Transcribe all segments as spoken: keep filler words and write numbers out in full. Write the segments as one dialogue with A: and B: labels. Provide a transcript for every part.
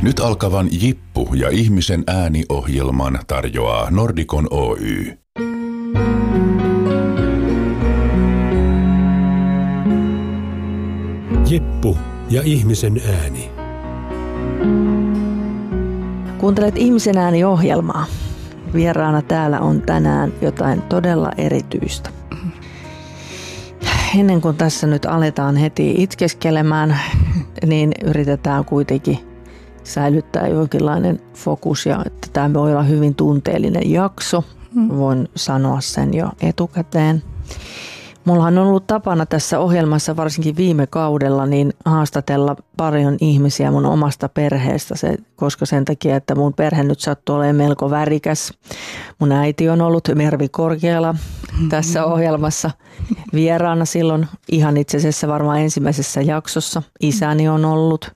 A: Nyt alkavan Jippu ja ihmisen ääni-ohjelman tarjoaa Nordicon Oy.
B: Jippu ja ihmisen ääni.
C: Kuuntelet Ihmisen ääni-ohjelmaa. Vieraana täällä on tänään jotain todella erityistä. Ennen kuin tässä nyt aletaan heti itkeskelemään, niin yritetään kuitenkin säilyttää jonkinlainen fokus ja että tämä voi olla hyvin tunteellinen jakso. Voin sanoa sen jo etukäteen. Mulla on ollut tapana tässä ohjelmassa, varsinkin viime kaudella, niin haastatella paljon ihmisiä mun omasta perheestä, se, koska sen takia, että mun perhe nyt sattuu olemaan melko värikäs. Mun äiti on ollut Mervi Korkeala tässä ohjelmassa vieraana silloin, ihan itse asiassa varmaan ensimmäisessä jaksossa. Isäni on ollut.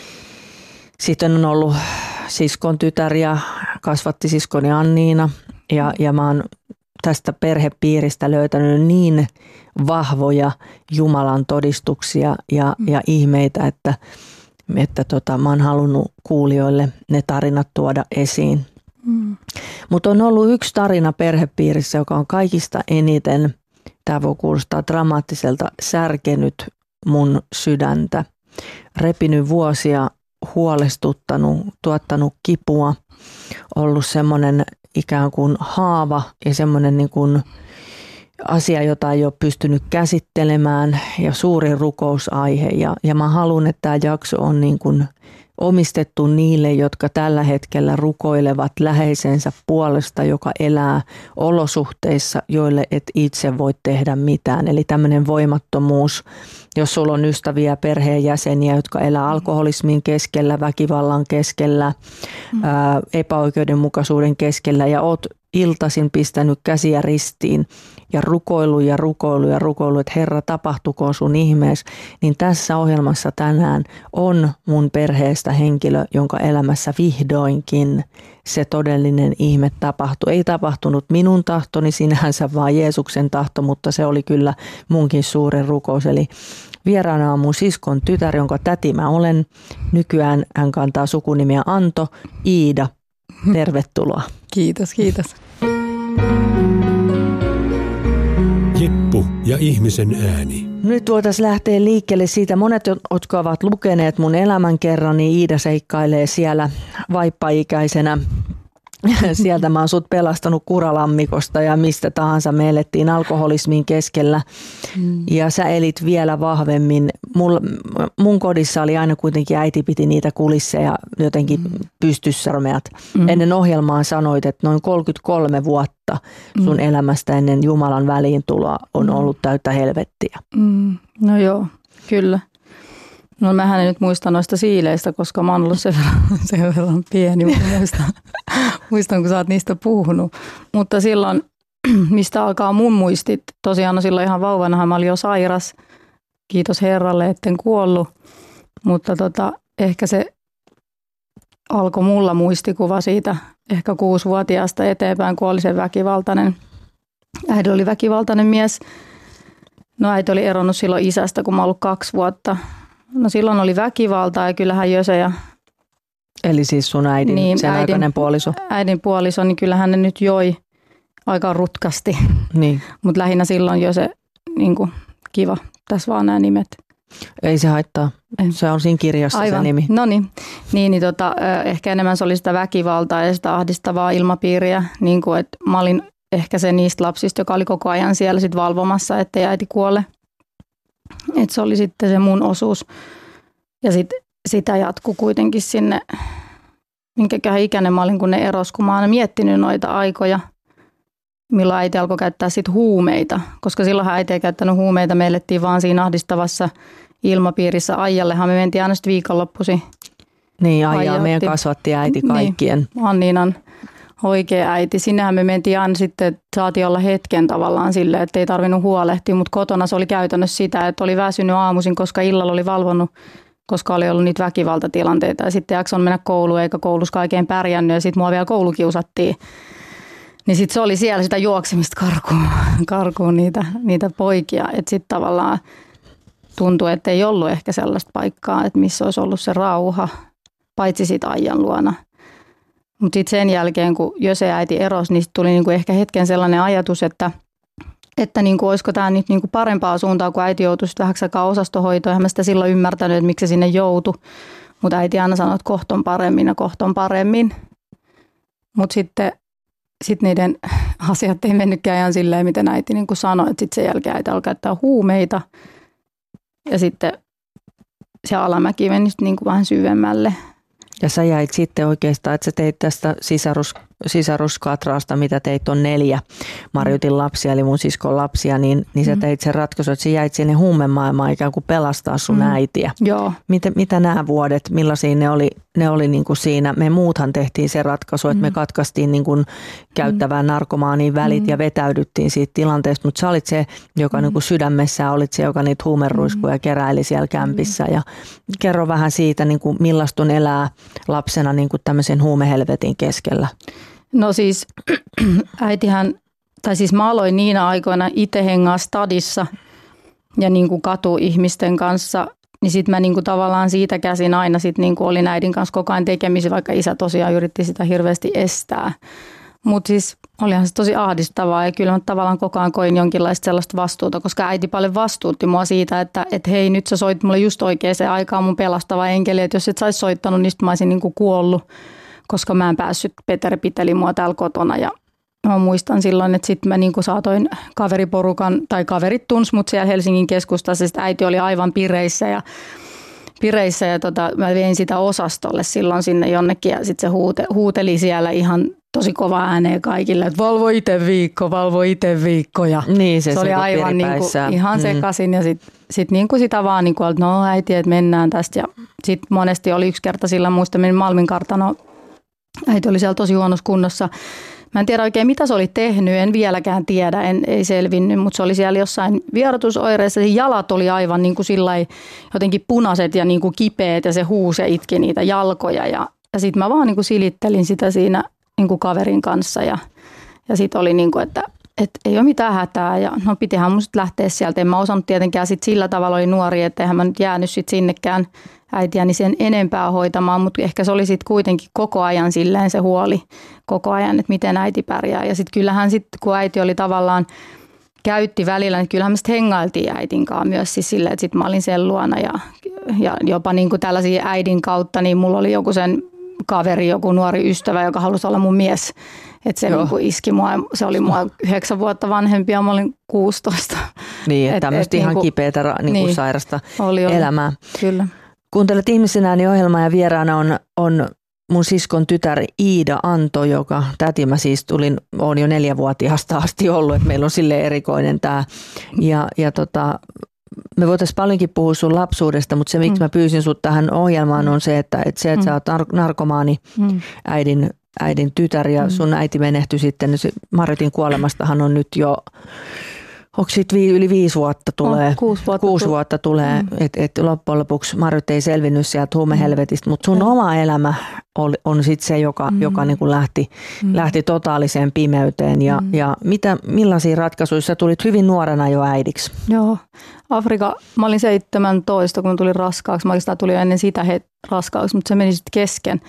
C: Sitten on ollut siskon tytär ja kasvatti siskoni Anniina ja, ja mä oon tästä perhepiiristä löytänyt niin vahvoja Jumalan todistuksia ja, ja ihmeitä, että, että tota, mä oon halunnut kuulijoille ne tarinat tuoda esiin. Mm. Mutta on ollut yksi tarina perhepiirissä, joka on kaikista eniten, tämä voi kuulostaa dramaattiselta, särkenyt mun sydäntä, repinyt vuosia, huolestuttanut, tuottanut kipua, ollut semmoinen ikään kuin haava ja semmoinen niin kuin asia, jota ei ole pystynyt käsittelemään ja suuri rukousaihe. Ja, ja mä haluan, että tämä jakso on niin kuin omistettu niille, jotka tällä hetkellä rukoilevat läheisensä puolesta, joka elää olosuhteissa, joille et itse voi tehdä mitään. Eli tämmöinen voimattomuus, jos sulla on ystäviä, perheenjäseniä, jotka elää alkoholismin keskellä, väkivallan keskellä, mm. ää, epäoikeudenmukaisuuden keskellä ja oot iltaisin pistänyt käsiä ristiin ja rukoilu ja rukoilu ja rukoilu, että Herra, tapahtukoon sun ihmees, niin tässä ohjelmassa tänään on mun perheestä henkilö, jonka elämässä vihdoinkin se todellinen ihme tapahtui. Ei tapahtunut minun tahtoni sinänsä, vaan Jeesuksen tahto, mutta se oli kyllä munkin suuri rukous. Eli vieraana on mun siskon tytär, jonka täti mä olen. Nykyään hän kantaa sukunimiä Anto. Iida, tervetuloa.
D: Kiitos, kiitos.
B: Jippu ja ihmisen ääni.
C: Nyt voitaisiin lähteä liikkeelle siitä. Monet, jotka ovat lukeneet mun elämänkerran, niin Iida seikkailee siellä vaippaikäisenä. Sieltä mä oon sut pelastanut Kuralammikosta ja mistä tahansa. Me elettiin alkoholismin keskellä mm. ja sä elit vielä vahvemmin. Mul, mun kodissa oli aina kuitenkin, äiti piti niitä kulisseja jotenkin mm. pystyssä. Mm. Ennen ohjelmaa sanoit, että noin kolmekymmentäkolme vuotta sun mm. elämästä ennen Jumalan väliintuloa on mm. ollut täyttä helvettiä.
D: Mm. No joo, kyllä. No mähän en nyt muista noista siileistä, koska mä oon ollut sen verran, sen verran pieni. Muistan, muistan, kun sä oot niistä puhunut. Mutta silloin, mistä alkaa mun muistit, tosiaan no silloin ihan vauvanahan mä olin jo sairas. Kiitos Herralle, etten kuollut. Mutta tota, ehkä se alkoi mulla muistikuva siitä ehkä kuusivuotiaasta eteenpäin, kun oli se väkivaltainen. Äiti oli väkivaltainen mies. No äiti oli eronnut silloin isästä, kun mä ollut kaksi vuotta. No silloin oli väkivaltaa ja kyllähän Jöse ja...
C: Eli siis sun äidin,
D: niin,
C: sen
D: äidin,
C: aikainen puoliso.
D: Äidin puoliso, niin kyllähän ne nyt joi aika rutkasti. Niin. Mutta lähinnä silloin Jöse, niin kuin, kiva, tässä vaan nämä nimet.
C: Ei se haittaa, se on siinä kirjassa. Aivan. Se nimi.
D: No niin, niin, niin tota, ehkä enemmän se oli sitä väkivaltaa ja sitä ahdistavaa ilmapiiriä. Niin kuin, että mä olin ehkä se niistä lapsista, joka oli koko ajan siellä sit valvomassa, ettei äiti kuole. Että se oli sitten se mun osuus. Ja sit, sitä jatkui kuitenkin sinne, minkäköhän ikäinen mä olin, kun ne eros, kun mä oon miettinyt noita aikoja, milloin äiti alkoi käyttää sit huumeita. Koska silloinhan äiti ei käyttänyt huumeita, me elettiin vaan siinä ahdistavassa ilmapiirissä. Aijallehan me mentiin aina sitten viikonloppuisin.
C: Niin, Aija meidän kasvatti äiti kaikkien.
D: Niin, Anniinan oikea äiti. Sinnehän me mentiin aina sitten, saatiin olla hetken tavallaan silleen, että ei tarvinnut huolehtia, mutta kotona se oli käytännössä sitä, että oli väsynyt aamuisin, koska illalla oli valvonnut, koska oli ollut niitä väkivaltatilanteita ja sitten jakson mennä kouluun eikä koulussa kaikkein pärjännyt ja sitten mua vielä koulukiusattiin. Niin sitten se oli siellä sitä juoksemista karkuun, karkuun niitä, niitä poikia, että sitten tavallaan tuntui, että ei ollut ehkä sellaista paikkaa, että missä olisi ollut se rauha. paitsi sit Aijan luona. Mutta sitten sen jälkeen, kun Jöse äiti erosi, niin tuli niinku ehkä hetken sellainen ajatus, että, että niinku, olisiko tämä nyt niinku parempaa suuntaa, kun äiti joutui sitten vähäksi aikaa osastohoitoon. Eihän mä sitä silloin ymmärtänyt, että miksi se sinne joutui. Mutta äiti aina sanoi, että kohta on paremmin ja kohta on paremmin. Mutta sitten sit niiden asiat ei mennytkään ihan silleen, miten äiti niinku sanoi. Että sitten sen jälkeen äiti alkaa käyttää huumeita. Ja sitten se alamäki meni niinku vähän syvemmälle.
C: Ja sä jäit sitten oikeastaan, että sä teit tästä sisarus, sisaruskatraasta, mitä teit on neljä Marjutin lapsia, eli mun siskon lapsia, niin, niin sä teit sen ratkaisun, että sä jäit sinne huumemaailmaan ikään kuin pelastaa sun mm. äitiä.
D: Joo.
C: Mitä, mitä nämä vuodet, millaisia ne oli, ne oli niin kuin siinä? Me muuthan tehtiin se ratkaisu, että mm. me katkaistiin niin kuin käyttävään narkomaaniin välit mm. ja vetäydyttiin siitä tilanteesta, mutta sä olit se, joka mm. niin kuin sydämessä olit se, joka niitä huumeruiskuja mm. keräili siellä kämpissä. Ja kerro vähän siitä, niin kuin millaista on elää lapsena niin kuin tämmöisen huumehelvetin keskellä.
D: No siis äitihän, tai siis mä aloin niinä aikoina itse hengaa stadissa ja niin kuin katuihmisten kanssa, niin sitten mä niin kuin tavallaan siitä käsin aina sit niin kuin olin äidin kanssa koko ajan tekemisissä, vaikka isä tosiaan yritti sitä hirveästi estää. Mutta siis olihan se tosi ahdistavaa ja kyllä mä tavallaan koko ajan koin jonkinlaista sellaista vastuuta, koska äiti paljon vastuutti mua siitä, että et hei nyt sä soit mulle just oikeaan aikaan mun pelastava enkeli, että jos et sä ois soittanut, niin sit mä olisin niin kuin kuollut, koska mä en päässyt, Peter piteli mua täällä kotona ja mä muistan silloin, että sitten mä niin kuin saatoin kaveriporukan, tai kaverit tunsi mut siellä Helsingin keskustassa, sitten äiti oli aivan pireissä ja pireissä ja tota, mä vein sitä osastolle silloin sinne jonnekin ja sitten se huute, huuteli siellä ihan tosi kova ääneen kaikille, että valvo itse viikko, valvo itse viikko ja
C: niin, se,
D: se oli aivan niin kuin, ihan mm. sekaisin ja sitten sit niin kuin sitä vaan, niin kuin, että no äiti, että mennään tästä ja sitten monesti oli yksi kerta sillä muista menin Malmin kartano, äiti oli siellä tosi huonossa kunnossa. Mä en tiedä oikein, mitä se oli tehnyt, en vieläkään tiedä, en, ei selvinnyt, mutta se oli siellä jossain vierotusoireissa. Jalat oli aivan niin kuin sillai, jotenkin punaiset ja niin kuin kipeät ja se huusi ja itki niitä jalkoja. Ja, ja sitten mä vaan niin kuin silittelin sitä siinä niin kuin kaverin kanssa ja, ja sitten oli niin kuin, että et ei ole mitään hätää. Ja no pitihän mun sitten lähteä sieltä. En mä osannut tietenkään sit sillä tavalla, oli nuori, että eihän mä nyt jäänyt sit sinnekään äitiäni sen enempää hoitamaan, mutta ehkä se oli sitten kuitenkin koko ajan silleen se huoli koko ajan, että miten äiti pärjää. Ja sitten kyllähän sitten, kun äiti oli tavallaan, käytti välillä, niin kyllähän me sitten hengailtiin äitin kanssa myös siis silleen, että sitten mä olin sen luona ja, ja jopa niin kuin tällaisia äidin kautta, niin mulla oli joku sen kaveri, joku nuori ystävä, joka halusi olla mun mies. Että se niin kuin iski mua, se oli mua yhdeksän vuotta vanhempi ja mä olin kuusitoista.
C: Niin, että tämmöistä ihan niin kipeätä niin niin, sairasta oli, oli. elämää.
D: Kyllä.
C: Kuuntelet Ihmisen ääni -ohjelmaa ja vieraana on, on mun siskon tytär Iida Anto, joka täti mä siis tulin, olen jo neljävuotiaasta asti ollut, että meillä on silleen erikoinen tämä. Ja, ja tota, me voitaisiin paljonkin puhua sun lapsuudesta, mutta se miksi mm. mä pyysin sut tähän ohjelmaan on se, että, että se, että mm. sä oot narkomaani mm. äidin, äidin tytär ja mm. sun äiti menehtyi sitten, Marjutin kuolemastahan on nyt jo... Onko siitä yli viisi vuotta tulee?
D: Oh, kuusi vuotta,
C: kuusi vuotta tulee, mm. että et loppujen lopuksi Marjut ei selvinnyt sieltä huumehelvetistä, mutta sun mm. oma elämä on, on sitten se, joka, mm. joka niinku lähti, mm. lähti totaaliseen pimeyteen. Ja, mm. ja mitä, millaisia ratkaisuja? Sä tulit hyvin nuorena jo äidiksi.
D: Joo, Afrika, mä olin seitsemäntoista, kun tulin raskaaksi. Mä oikeastaan tulin ennen sitä he, raskaaksi, mutta se meni sitten kesken.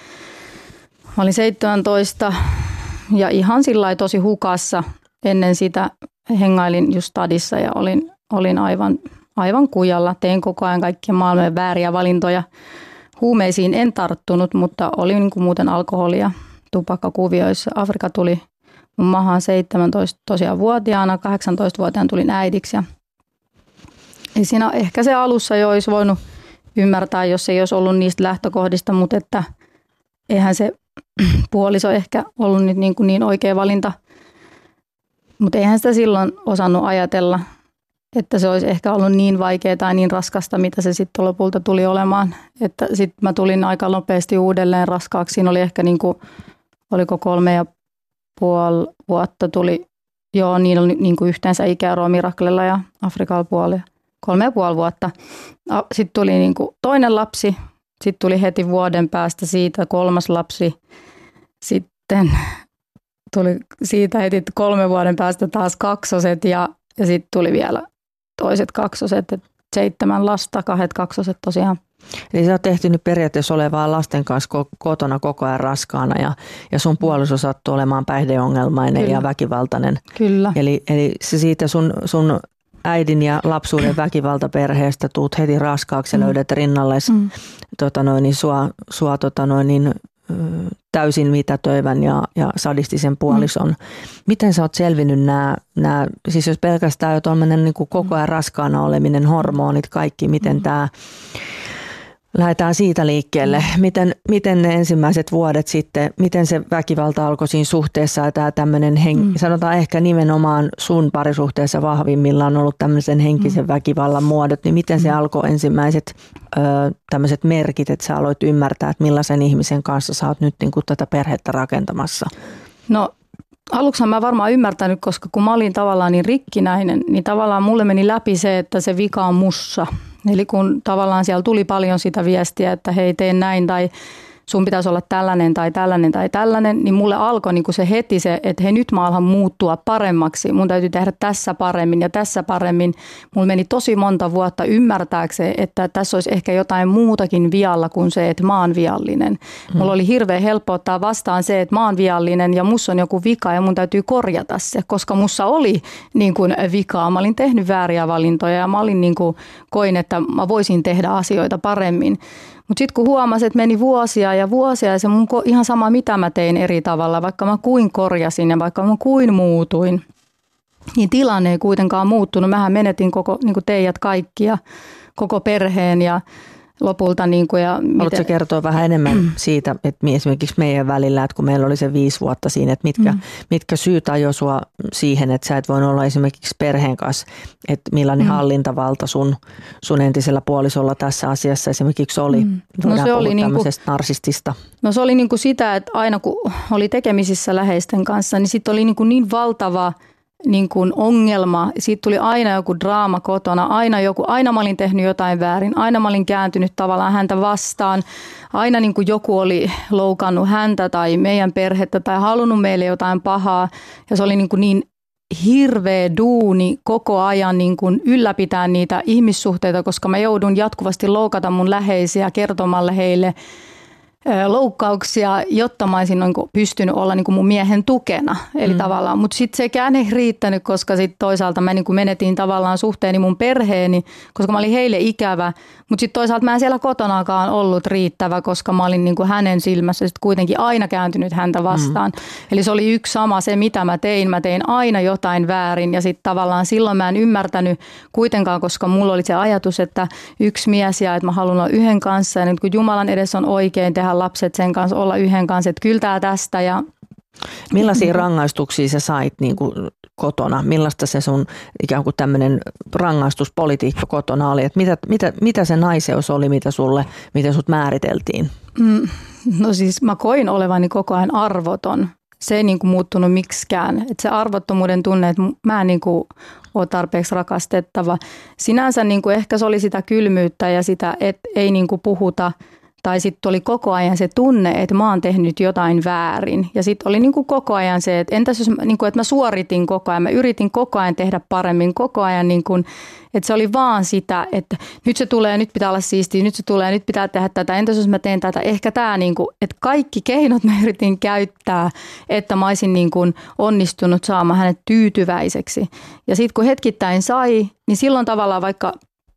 D: Mä olin seitsemäntoista ja ihan sillä lailla tosi hukassa ennen sitä. Hengailin just stadissa ja olin, olin aivan, aivan kujalla. Tein koko ajan kaikkia maailman vääriä valintoja. Huumeisiin en tarttunut, mutta oli niin kuin muuten alkoholia tupakkakuvioissa. Afrika tuli mun maahan seitsemäntoista tosiaan vuotiaana, kahdeksantoistavuotiaana tulin äidiksi. Ja ei siinä ehkä se alussa jo olisi voinut ymmärtää, jos ei olisi ollut niistä lähtökohdista, mutta että eihän se puoliso ehkä ollut nyt niin, kuin niin oikea valinta. Mutta eihän sitä silloin osannut ajatella, että se olisi ehkä ollut niin vaikeaa tai niin raskasta, mitä se sitten lopulta tuli olemaan. Että sitten mä tulin aika nopeasti uudelleen raskaaksi. Siinä oli ehkä niin kuin, oliko kolme ja puoli vuotta tuli, joo niin oli niin kuin yhteensä ikäeroa Miraklella ja Afrikalla puoli. Kolme ja puoli vuotta. Sitten tuli niin kuin toinen lapsi, sitten tuli heti vuoden päästä siitä kolmas lapsi, sitten... Tuli siitä heti kolme vuoden päästä taas kaksoset ja, ja sitten tuli vielä toiset kaksoset. Et seitsemän lasta, kahdet kaksoset tosiaan.
C: Eli sä oot tehty nyt periaatteessa olevaa lasten kanssa kotona koko ajan raskaana ja, ja sun puoliso sattuu olemaan päihdeongelmainen Kyllä. ja väkivaltainen.
D: Kyllä.
C: Eli, eli se siitä sun, sun äidin ja lapsuuden väkivaltaperheestä tuut heti raskaaksi ja mm. löydät rinnalles mm. tota noin, niin sua, sua tota noin, niin, täysin mitätöivän ja, ja sadistisen puolison. Mm. Miten sä oot selvinnyt nämä, nämä siis jos pelkästään jo tuollainen niin kuin koko ajan raskaana oleminen, hormonit, kaikki, miten mm. tämä lähdetään siitä liikkeelle. Miten, miten ne ensimmäiset vuodet sitten, miten se väkivalta alkoi siinä suhteessa ja tämä tämmöinen, hen, mm. sanotaan ehkä nimenomaan sun parisuhteessa vahvimmillaan on ollut tämmöisen henkisen mm. väkivallan muodot, niin miten se mm. alkoi ensimmäiset ö, tämmöiset merkit, että sä aloit ymmärtää, että millaisen ihmisen kanssa sä oot nyt niin kuin tätä perhettä rakentamassa?
D: No aluksi mä varmaan ymmärtänyt, koska kun mä olin tavallaan niin rikkinäinen, niin tavallaan mulle meni läpi se, että se vika on mussa. Eli kun tavallaan siellä tuli paljon sitä viestiä, että hei tee näin tai sun pitäisi olla tällainen tai tällainen tai tällainen, niin mulle alkoi niin kuin se heti se, että hei nyt mä alan muuttua paremmaksi. Mun täytyy tehdä tässä paremmin ja tässä paremmin. Mulla meni tosi monta vuotta ymmärtääkseen, että tässä olisi ehkä jotain muutakin vialla kuin se, että mä oon viallinen. Mulla oli hirveän helppo ottaa vastaan se, että mä oon viallinen ja mussa on joku vika ja mun täytyy korjata se, koska mussa oli niin kuin vikaa. Mä olin tehnyt vääriä valintoja ja mä olin niin kuin koin, että mä voisin tehdä asioita paremmin. Mutta sitten kun huomasin, että meni vuosia ja vuosia ja se mun ihan sama mitä mä tein eri tavalla, vaikka mä kuin korjasin ja vaikka mä kuin muutuin, niin tilanne ei kuitenkaan muuttunut. Mähän menetin koko niin kuin teidät kaikki ja koko perheen ja lopulta. Niin kuin ja
C: Haluatko miten... kertoa vähän enemmän siitä, että esimerkiksi meidän välillä, että kun meillä oli se viisi vuotta siinä, että mitkä, mm. mitkä syyt ajoi sua siihen, että sä et voinut olla esimerkiksi perheen kanssa, että millainen mm. hallintavalta sun, sun entisellä puolisolla tässä asiassa esimerkiksi oli. Mm.
D: No se oli
C: tämmöisestä niinku, narsistista.
D: No se oli niin kuin sitä, että aina kun oli tekemisissä läheisten kanssa, niin sitten oli niin, kuin niin valtava niin kuin ongelma. Siitä tuli aina joku draama kotona, aina, joku, aina mä olin tehnyt jotain väärin, aina mä olin kääntynyt tavallaan häntä vastaan, aina niin kuin joku oli loukannut häntä tai meidän perhettä tai halunnut meille jotain pahaa ja se oli niin, kuin niin hirveä duuni koko ajan niin kuin ylläpitää niitä ihmissuhteita, koska mä joudun jatkuvasti loukata mun läheisiä kertomalle heille loukkauksia, jotta mä olisin niin kuin pystynyt olla niin kuin mun miehen tukena. Eli mm. tavallaan, mutta sitten sekään ei riittänyt, koska sitten toisaalta mä niin kuin menetin tavallaan suhteeni mun perheeni, koska mä olin heille ikävä. Mutta sitten toisaalta mä en siellä kotonaakaan ollut riittävä, koska mä olin niin kuin hänen silmässä sit kuitenkin aina kääntynyt häntä vastaan. Mm. Eli se oli yksi sama se, mitä mä tein. Mä tein aina jotain väärin ja sitten tavallaan silloin mä en ymmärtänyt kuitenkaan, koska mulla oli se ajatus, että yksi mies ja että mä haluan olla yhden kanssa ja nyt kun Jumalan edessä on oikein tehdä lapset sen kanssa, olla yhden kanssa, että kyllä tää tästä. Ja
C: millaisia rangaistuksia sä sait niin kuin kotona? Millaista se sun ikään kuin tämmöinen rangaistuspolitiikka kotona oli? Että mitä, mitä, mitä se naiseus oli, mitä sulle, miten sut määriteltiin?
D: Mm, no siis mä koin olevani koko ajan arvoton. Se ei niin kuin muuttunut miksikään. Että se arvottomuuden tunne, että mä en niin kuin ole tarpeeksi rakastettava. Sinänsä niin kuin ehkä se oli sitä kylmyyttä ja sitä, että ei niin kuin puhuta. Tai sitten oli koko ajan se tunne, että mä oon tehnyt jotain väärin. Ja sitten oli niin kuin koko ajan se, että entäs jos niin kuin, että mä suoritin koko ajan, mä yritin koko ajan tehdä paremmin koko ajan. Niin kuin, että se oli vaan sitä, että nyt se tulee, nyt pitää olla siistiä, nyt se tulee, nyt pitää tehdä tätä. Entäs jos mä teen tätä, ehkä tämä, niin kuin, että kaikki keinot mä yritin käyttää, että mä olisin niin kuin onnistunut saamaan hänet tyytyväiseksi. Ja sitten kun hetkittäin sai, niin silloin tavallaan vaikka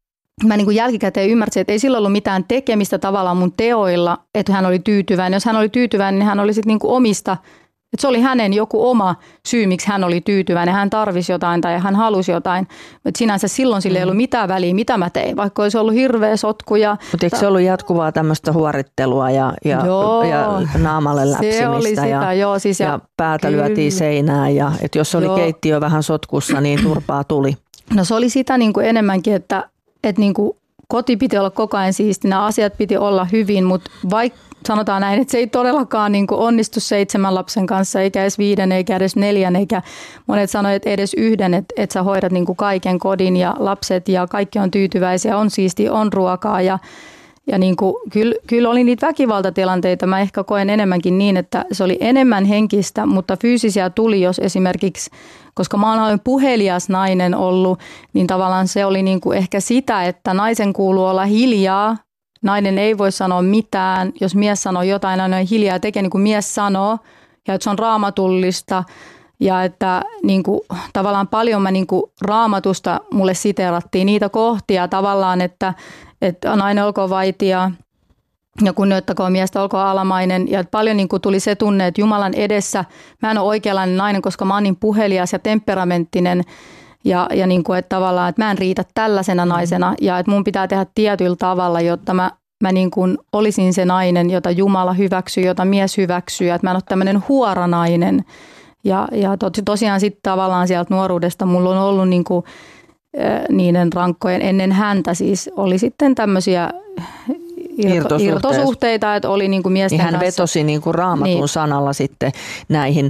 D: mä niin kuin jälkikäteen ymmärsin, että ei sillä ollut mitään tekemistä tavallaan mun teoilla, että hän oli tyytyväinen. Jos hän oli tyytyväinen, niin hän oli sitten niin kuin omista, että se oli hänen joku oma syy, miksi hän oli tyytyväinen. Hän tarvisi jotain tai hän halusi jotain. Mutta sinänsä silloin sillä ei ollut mitään väliä, mitä mä tein, vaikka olisi ollut hirveä sotku.
C: Mutta eikö se ollut jatkuvaa tämmöistä huorittelua ja, ja, ja naamalle läpsimistä
D: se oli sitä,
C: ja,
D: joo, siis ja,
C: ja päätä kyllä. lyötiin seinään. Ja, että jos oli joo. keittiö vähän sotkussa, niin turpaa tuli.
D: No se oli sitä niin kuin enemmänkin, että että niin kuin koti piti olla koko ajan siistinä, asiat piti olla hyvin, mutta vaikka sanotaan näin, että se ei todellakaan niin kuin onnistu seitsemän lapsen kanssa, eikä edes viiden, eikä edes neljän, eikä monet sanoivat, että edes yhden, että, että sä hoidat niin kuin kaiken kodin ja lapset ja kaikki on tyytyväisiä, on siistiä, on ruokaa ja Ja niin kuin, kyllä, kyllä oli niitä väkivaltatilanteita, mä ehkä koen enemmänkin niin, että se oli enemmän henkistä, mutta fyysisiä tuli, jos esimerkiksi, koska mä olen puhelias nainen ollut, niin tavallaan se oli niin kuin ehkä sitä, että naisen kuuluu olla hiljaa, nainen ei voi sanoa mitään, jos mies sanoo jotain, aina on hiljaa, tekee niin kuin mies sanoo, ja että se on raamatullista, ja että niin kuin, tavallaan paljon mä niin kuin raamatusta mulle siteerattiin niitä kohtia tavallaan, että että nainen olkoon vaitija ja kunnioittakoon miestä, olkoon alamainen. Ja paljon niin kuin tuli se tunne, että Jumalan edessä mä en ole oikeanlainen nainen, koska mä oon niin puhelias ja temperamenttinen. Ja, ja niin kuin, että tavallaan, että mä en riitä tällaisena naisena ja että mun pitää tehdä tietyllä tavalla, jotta mä, mä niin kuin olisin se nainen, jota Jumala hyväksyy, jota mies hyväksyy. Ja että mä en ole tämmöinen huoranainen. Ja, ja tos, tosiaan sitten tavallaan sieltä nuoruudesta mulla on ollut niin kuin niiden rankkojen ennen häntä siis oli sitten tämmöisiä irto, irtosuhteita, että oli niin kuin miesten
C: niin hän
D: kanssa.
C: vetosi niin kuin raamatun niin. sanalla sitten näihin.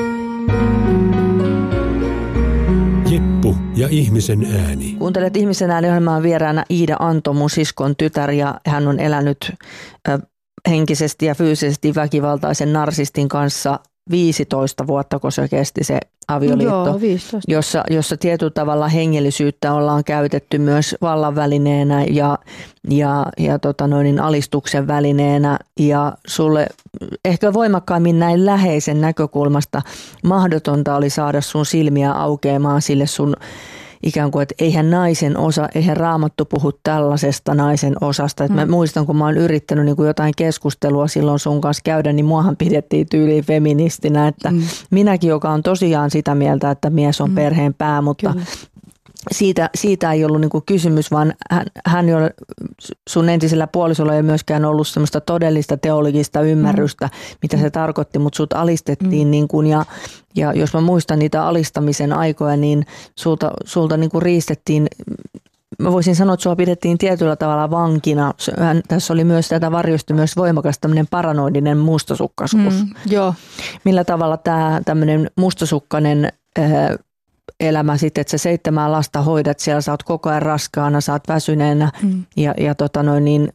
B: Jeppu ja ihmisen ääni.
C: Kuuntelet ihmisen ääni-ohjelmaan vieraana Iida Anto, mun siskon tytär, ja hän on elänyt ö, henkisesti ja fyysisesti väkivaltaisen narsistin kanssa viisitoista vuotta, kun se kesti se avioliitto,
D: Joo,
C: jossa, jossa tietyllä tavalla hengellisyyttä ollaan käytetty myös vallanvälineenä ja, ja, ja tota noin, alistuksen välineenä. Ja sulle ehkä voimakkaammin näin läheisen näkökulmasta mahdotonta oli saada sun silmiä aukeamaan sille sun ikään kuin, että eihän naisen osa, eihän Raamattu puhu tällaisesta naisen osasta. Että mä muistan, kun mä oon yrittänyt niin kuin jotain keskustelua silloin sun kanssa käydä, niin muahan pidettiin tyyliin feministinä. Että mm. minäkin, joka on tosiaan sitä mieltä, että mies on mm. perheen pää, mutta siitä, siitä ei ollut niin kuin kysymys, vaan hän, hän ei ole, sun entisellä puolisolla ei myöskään ollut semmoista todellista teologista ymmärrystä, mm. mitä se tarkoitti, mutta sut alistettiin mm. niin kuin, ja, ja jos mä muistan niitä alistamisen aikoja, niin sulta, sulta niin kuin riistettiin. Mä voisin sanoa, että sua pidettiin tietyllä tavalla vankina. Hän, tässä oli myös tätä varjosti myös voimakas tämmöinen paranoidinen mustasukkaisuus.
D: Mm, joo.
C: Millä tavalla tämä tämmöinen mustasukkainen äh, elämä sitten, että sä seitsemää lasta hoidat, siellä sä oot koko ajan raskaana, sä oot väsyneenä mm. ja, ja tota noin, niin,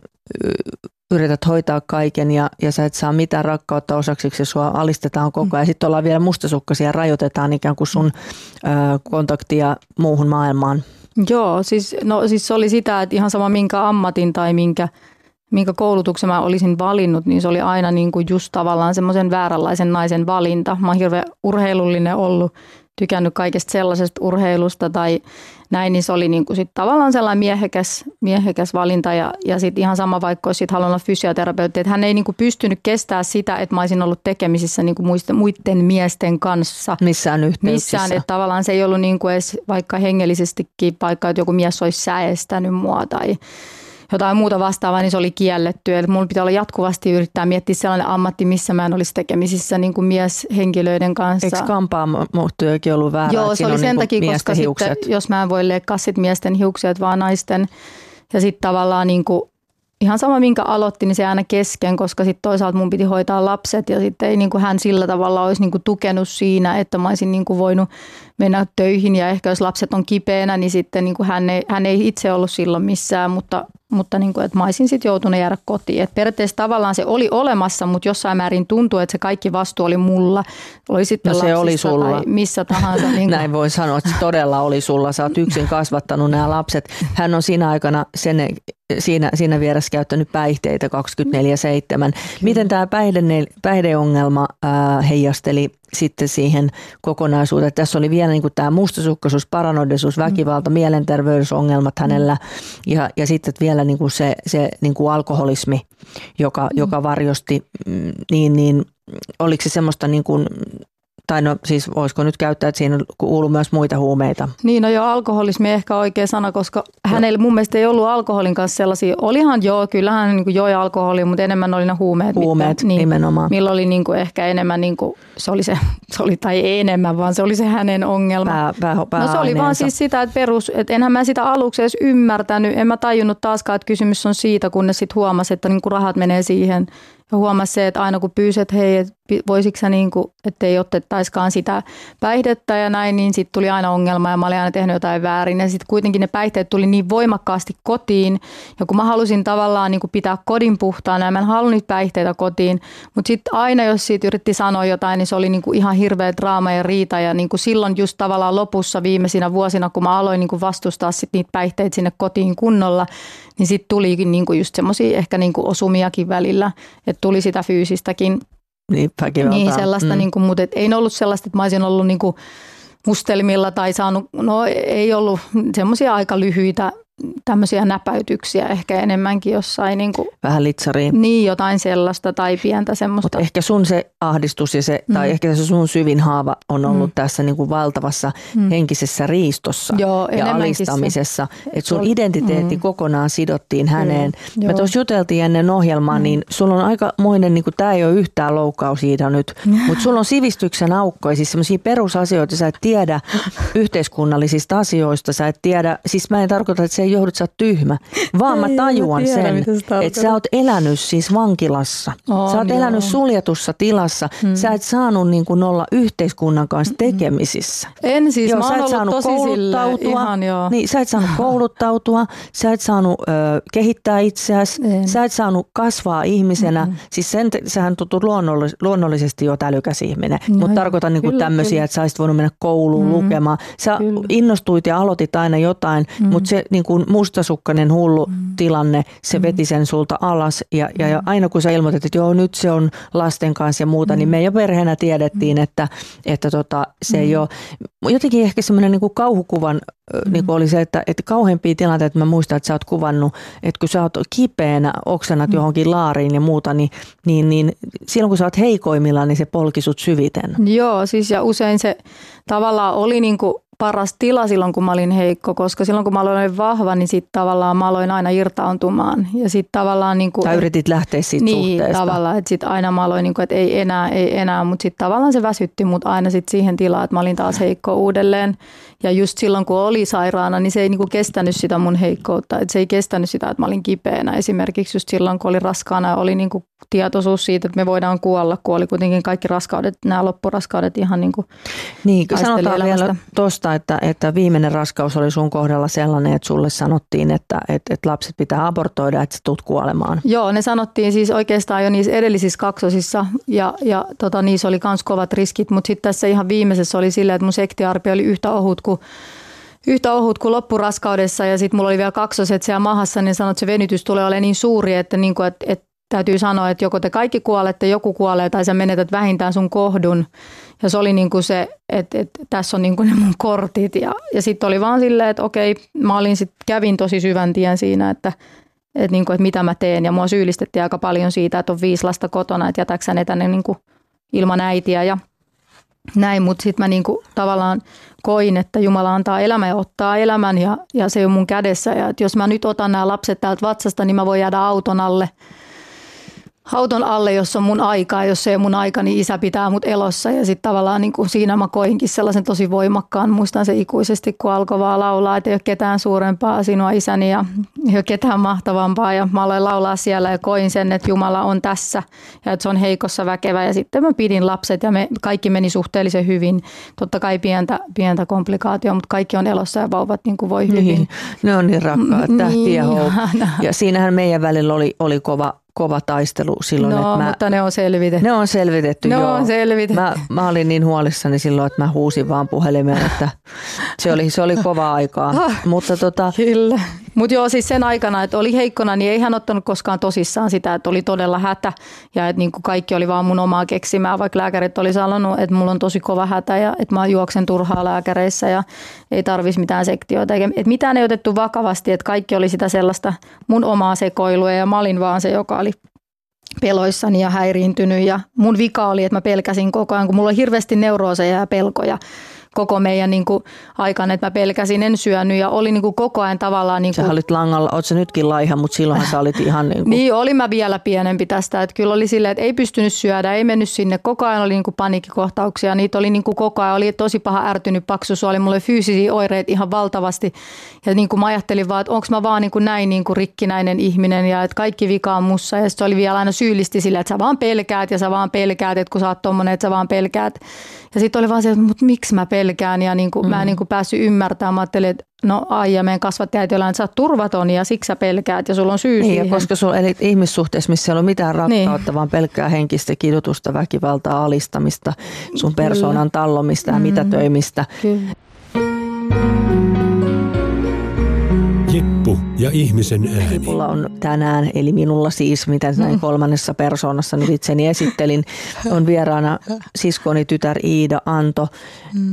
C: yrität hoitaa kaiken ja, ja sä et saa mitään rakkautta osaksiksi ja sua alistetaan koko ajan. Mm. Sitten ollaan vielä mustasukkaisia ja rajoitetaan ikään kuin sun ö, kontaktia muuhun maailmaan.
D: Joo, siis, no, siis se oli sitä, että ihan sama minkä ammatin tai minkä, minkä koulutuksen mä olisin valinnut, niin se oli aina niin kuin just tavallaan semmoisen vääränlaisen naisen valinta. Mä oon hirveän urheilullinen ollut, tykännyt kaikesta sellaisesta urheilusta tai näin, niin se oli niin kuin sit tavallaan sellainen miehekäs, miehekäs valinta ja, ja sitten ihan sama vaikka olisi sit halunnut olla fysioterapeutti, että hän ei niin kuin pystynyt kestämään sitä, että mä olisin ollut tekemisissä niin kuin muiden miesten kanssa.
C: Missään yhteyksissä.
D: Missään, että tavallaan se ei ollut niin kuin edes vaikka hengellisestikin, vaikka että joku mies olisi säestänyt mua tai jotain muuta vastaavaa, niin se oli kielletty. Eli mulla pitää olla jatkuvasti yrittää miettiä sellainen ammatti, missä mä en olisi tekemisissä niin kuin mieshenkilöiden kanssa.
C: Eikö kampaamotyökin ollut väärä?
D: Joo, se oli sen niin takia, koska sitten, jos mä en voi leikkaa sit miesten hiukset, vaan naisten. Ja sitten tavallaan niin kuin, ihan sama minkä aloitti, niin se aina kesken, koska sitten toisaalta mun piti hoitaa lapset. Ja sitten ei niin kuin hän sillä tavalla olisi niin kuin tukenut siinä, että mä olisin niin kuin voinut mennä töihin. Ja ehkä jos lapset on kipeänä, niin sitten niin kuin hän, ei, hän ei itse ollut silloin missään, mutta Mutta niin kuin, että mä olisin sitten joutunut jäädä kotiin. Et periaatteessa tavallaan se oli olemassa, mutta jossain määrin tuntui, että se kaikki vastuu oli mulla. Oli sitten
C: no se oli sulla.
D: Tai missä tahansa. Niin kuin.
C: Näin voi sanoa, että se todella oli sulla. Sä oot yksin kasvattanut nämä lapset. Hän on siinä aikana sen, siinä, siinä vieressä käyttänyt päihteitä kaksikymmentäneljä seitsemän. Miten tämä päihde, päihdeongelma ää, heijasteli sitten siihen kokonaisuuteen? Tässä oli vielä niin kuin tämä mustasukkaisuus, paranoidisuus, väkivalta, mm. mielenterveysongelmat hänellä ja, ja sitten vielä niin kuin se, se niin kuin alkoholismi, joka, mm. joka varjosti, niin, niin oliko se semmoista niin kuin, tai no siis voisiko nyt käyttää, että siinä kuuluu myös muita huumeita?
D: Niin, no joo, alkoholismi ei ehkä oikea sana, koska hänellä mun mielestä ei ollut alkoholin kanssa sellaisia, olihan joo, kyllähän hän niin joi alkoholia, mutta enemmän oli ne huumeet.
C: Huumeet,
D: mitkä, niin,
C: nimenomaan.
D: Millä oli niin kuin ehkä enemmän, niin kuin, se oli se, se oli, tai ei enemmän, vaan se oli se hänen ongelma.
C: Pää, pää, pää
D: no se oli vaan siis sitä, että perus, että enhän mä sitä aluksi edes ymmärtänyt, en mä tajunnut taaskaan, että kysymys on siitä, kunnes sitten huomasi, että niin kuin rahat menee siihen, Ja huomasi se, että aina kun pyysi, että hei, et voisitko sä niin kuin, että ei otettaiskaan sitä päihdettä ja näin, niin sitten tuli aina ongelma ja mä olin aina tehnyt jotain väärin. Ja sitten kuitenkin ne päihteet tuli niin voimakkaasti kotiin. Ja kun mä halusin tavallaan niin kuin pitää kodin puhtaana ja mä en halunnut niitä päihteitä kotiin. Mutta sitten aina, jos siitä yritti sanoa jotain, niin se oli niin kuin ihan hirveä draama ja riita. Ja niin kuin silloin just tavallaan lopussa viimeisinä vuosina, kun mä aloin niin kuin vastustaa sit niitä päihteitä sinne kotiin kunnolla, niin sitten tulikin niin kuin just semmoisia ehkä niin kuin osumiakin välillä, että tuli sitä fyysistäkin.
C: Niin,
D: niin sellaista, mm. niin kuin, mutta et ei ollut sellaista, että mä olisin ollut niin kuin mustelmilla tai saanut, no ei ollut semmoisia aika lyhyitä tämmöisiä näpäytyksiä ehkä enemmänkin jossain. Niin kuin,
C: vähän litsariin.
D: Niin, jotain sellaista tai pientä semmoista.
C: Mut ehkä sun se ahdistus ja se, mm. tai ehkä se sun syvin haava on ollut mm. tässä niin kuin valtavassa mm. henkisessä riistossa
D: Joo,
C: ja alistamisessa. Että sun
D: Ol,
C: identiteetti mm. kokonaan sidottiin häneen.
D: Mm.
C: Me tuossa juteltiin ennen ohjelmaa, mm. niin sulla on aikamoinen, niin kuin tämä ei ole yhtään loukkaus siitä nyt, mutta sulla on sivistyksen aukkoja, siis semmoisia perusasioita, sä et tiedä yhteiskunnallisista asioista, sä et tiedä, siis mä en tarkoita, että se ei johdu, että sä oot tyhmä, vaan mä tajuan tiedä, sen, että sä oot elänyt siis vankilassa. On, sä oot joo. elänyt suljetussa tilassa. Hmm. Sä et saanut niin kuin olla yhteiskunnan kanssa tekemisissä.
D: En siis,
C: joo,
D: mä oon ollut tosi
C: kouluttautua.
D: Ihan joo.
C: Niin, sä et saanut kouluttautua, sä et saanut ö, kehittää itseäsi, en. Sä et saanut kasvaa ihmisenä. Mm-hmm. Siis sen, sähän tutut luonnollis- luonnollisesti jo älykäs ihminen, no, mutta tarkoitan niin kuin tämmöisiä, että sä olisit voinut mennä kouluun mm-hmm. lukemaan. Sä kyllä. innostuit ja aloitit aina jotain, mm-hmm. mutta se niin kuin mustasukkainen hullu mm. tilanne, se mm. veti sen sulta alas ja, ja, ja aina kun sä ilmoitit, että joo nyt se on lasten kanssa ja muuta, mm. niin me jo perheenä tiedettiin, mm. että, että tota, se mm. ei ole, jotenkin ehkä semmoinen niin kuin kauhukuvan mm. niin kuin oli se, että, että kauheimpia tilanteita, mä muistan, että sä oot kuvannut, että kun sä oot kipeänä, oksenat mm. johonkin laariin ja muuta, niin, niin, niin silloin kun sä oot heikoimmillaan, niin se polki sut syviten.
D: Joo, siis ja usein se tavallaan oli niin kuin paras tila silloin, kun mä olin heikko, koska silloin, kun mä olin vahva, niin sitten tavallaan mä aloin aina irtaantumaan. Ja sitten tavallaan niin kuin...
C: Tai yritit lähteä siitä
D: niin,
C: suhteesta.
D: tavallaan, että sitten aina mä aloin, niin kuin, että ei enää, ei enää, mutta sitten tavallaan se väsytti mut aina sitten siihen tilaan, että mä olin taas heikko uudelleen. Ja just silloin, kun oli sairaana, niin se ei niin kuin kestänyt sitä mun heikkoutta. Että se ei kestänyt sitä, että mä olin kipeänä. Esimerkiksi just silloin, kun oli raskaana ja oli niin kuin tietoisuus siitä, että me voidaan kuolla, kun oli kuitenkin kaikki raskaudet, nämä loppuraskaudet ihan niin kuin
C: niin, sanotaan vielä tuosta, että, että viimeinen raskaus oli sun kohdalla sellainen, että sulle sanottiin, että, että, että lapset pitää abortoida, että sä tulet kuolemaan.
D: Joo, ne sanottiin siis oikeastaan jo niissä edellisissä kaksosissa ja, ja tota, niissä oli myös kovat riskit, mutta sitten tässä ihan viimeisessä oli silleen, että mun sektiarpi oli yhtä ohut kuin Yhtä ohut kuin loppuraskaudessa ja sitten mulla oli vielä kaksoset siellä mahassa, niin sanoin, että se venytys tulee olemaan niin suuri, että, niin kuin, että, että täytyy sanoa, että joko te kaikki kuolette, joku kuolee tai sä menetät vähintään sun kohdun. Ja se oli niin kuin se, että, että tässä on niin kuin ne mun kortit. Ja, ja sitten oli vaan silleen, että okei, mä olin sit, kävin tosi syvän tien siinä, että, että, niin kuin, että mitä mä teen. Ja mua syyllistettiin aika paljon siitä, että on viisi lasta kotona, että jätäksä ne tänne niin kuin ilman äitiä ja näin. Mutta sitten mä niin kuin tavallaan koin, että Jumala antaa elämän ja ottaa elämän ja, ja se on mun kädessä. Ja että jos mä nyt otan nämä lapset täältä vatsasta, niin mä voin jäädä auton alle. Auton alle, jos on mun aikaa, jos ei ole mun aika, niin isä pitää mut elossa. Ja sitten tavallaan niin kuin siinä mä koinkin sellaisen tosi voimakkaan. Muistan se ikuisesti, kun alkoi vaan laulaa, että ei ole ketään suurempaa sinua isäni ja ei ole ketään mahtavampaa. Ja mä aloin laulaa siellä ja koin sen, että Jumala on tässä ja että se on heikossa väkevä. Ja sitten mä pidin lapset ja me kaikki meni suhteellisen hyvin. Totta kai pientä, pientä komplikaatio, mutta kaikki on elossa ja vauvat niin kuin voi hyvin.
C: Niin, ne on niin rakkaat, tähti ja Hope. Ja siinähän meidän välillä oli, oli kova... kova taistelu silloin,
D: no,
C: että mä,
D: mutta ne on selvitetty.
C: Ne on selvitetty,
D: ne
C: joo.
D: On selvitetty.
C: Mä, mä olin niin huolissani silloin, että mä huusin vaan puhelimeen, että se oli, se oli kova aikaa.
D: Ah,
C: mutta tota...
D: Kyllä. Mutta joo, siis sen aikana, että oli heikkona, niin ei hän ottanut koskaan tosissaan sitä, että oli todella hätä ja että niin kuin kaikki oli vaan mun omaa keksimää, vaikka lääkärit oli sanonut, että mulla on tosi kova hätä ja että mä juoksen turhaa lääkäreissä ja ei tarvitsisi mitään sektioita. Että mitään ei otettu vakavasti, että kaikki oli sitä sellaista mun omaa sekoilua ja mä olin vaan se, joka oli peloissani ja häiriintynyt ja mun vika oli, että mä pelkäsin koko ajan, kun mulla oli hirveästi neurooseja ja pelkoja koko meidän niin kuin aikana, että mä pelkäsin, en syönyt ja oli niin kuin koko ajan tavallaan. Niin kuin...
C: Sä olit langalla, oot sä nytkin laiha, mutta silloinhan sä olit ihan niin kuin...
D: Niin, olin mä vielä pienempi tästä, että kyllä oli silleen, että ei pystynyt syödä, ei mennyt sinne, koko ajan oli niin kuin paniikkikohtauksia, niitä oli niin kuin koko ajan, oli tosi paha ärtynyt paksusuoli, mulla oli fyysisiä oireita ihan valtavasti ja niin kuin mä ajattelin vaan, että onko mä vaan niin kuin näin niin kuin rikkinäinen ihminen ja että kaikki vika on mussa ja se oli vielä aina syyllisti silleen, että sä vaan pelkäät ja sä vaan pelkäät, että kun sä oot tommonen, että sä vaan pelkäät. Ja sitten oli vaan se, että mut miksi mä pelkään ja niin kuin, mm. mä en niin kuin päässyt ymmärtämään. Mä ajattelin, että no Aija, meidän kasvattajat jollain, että sä oot turvaton ja siksi sä pelkäät ja sulla on syy
C: niin,
D: siihen.
C: Ja koska sulla eli ihmissuhteessa, missä ei ole mitään rakkautta, niin. vaan pelkkää henkistä kidutusta, väkivaltaa, alistamista, sun persoonan tallomista ja mm. mitätöimistä.
D: Kyllä.
B: Jeppu ja ihmisen ääni.
C: Mulla on tänään, eli minulla siis, mitä näin kolmannessa persoonassa nyt itseni esittelin, on vieraana siskoni tytär Iida Anto. Mm.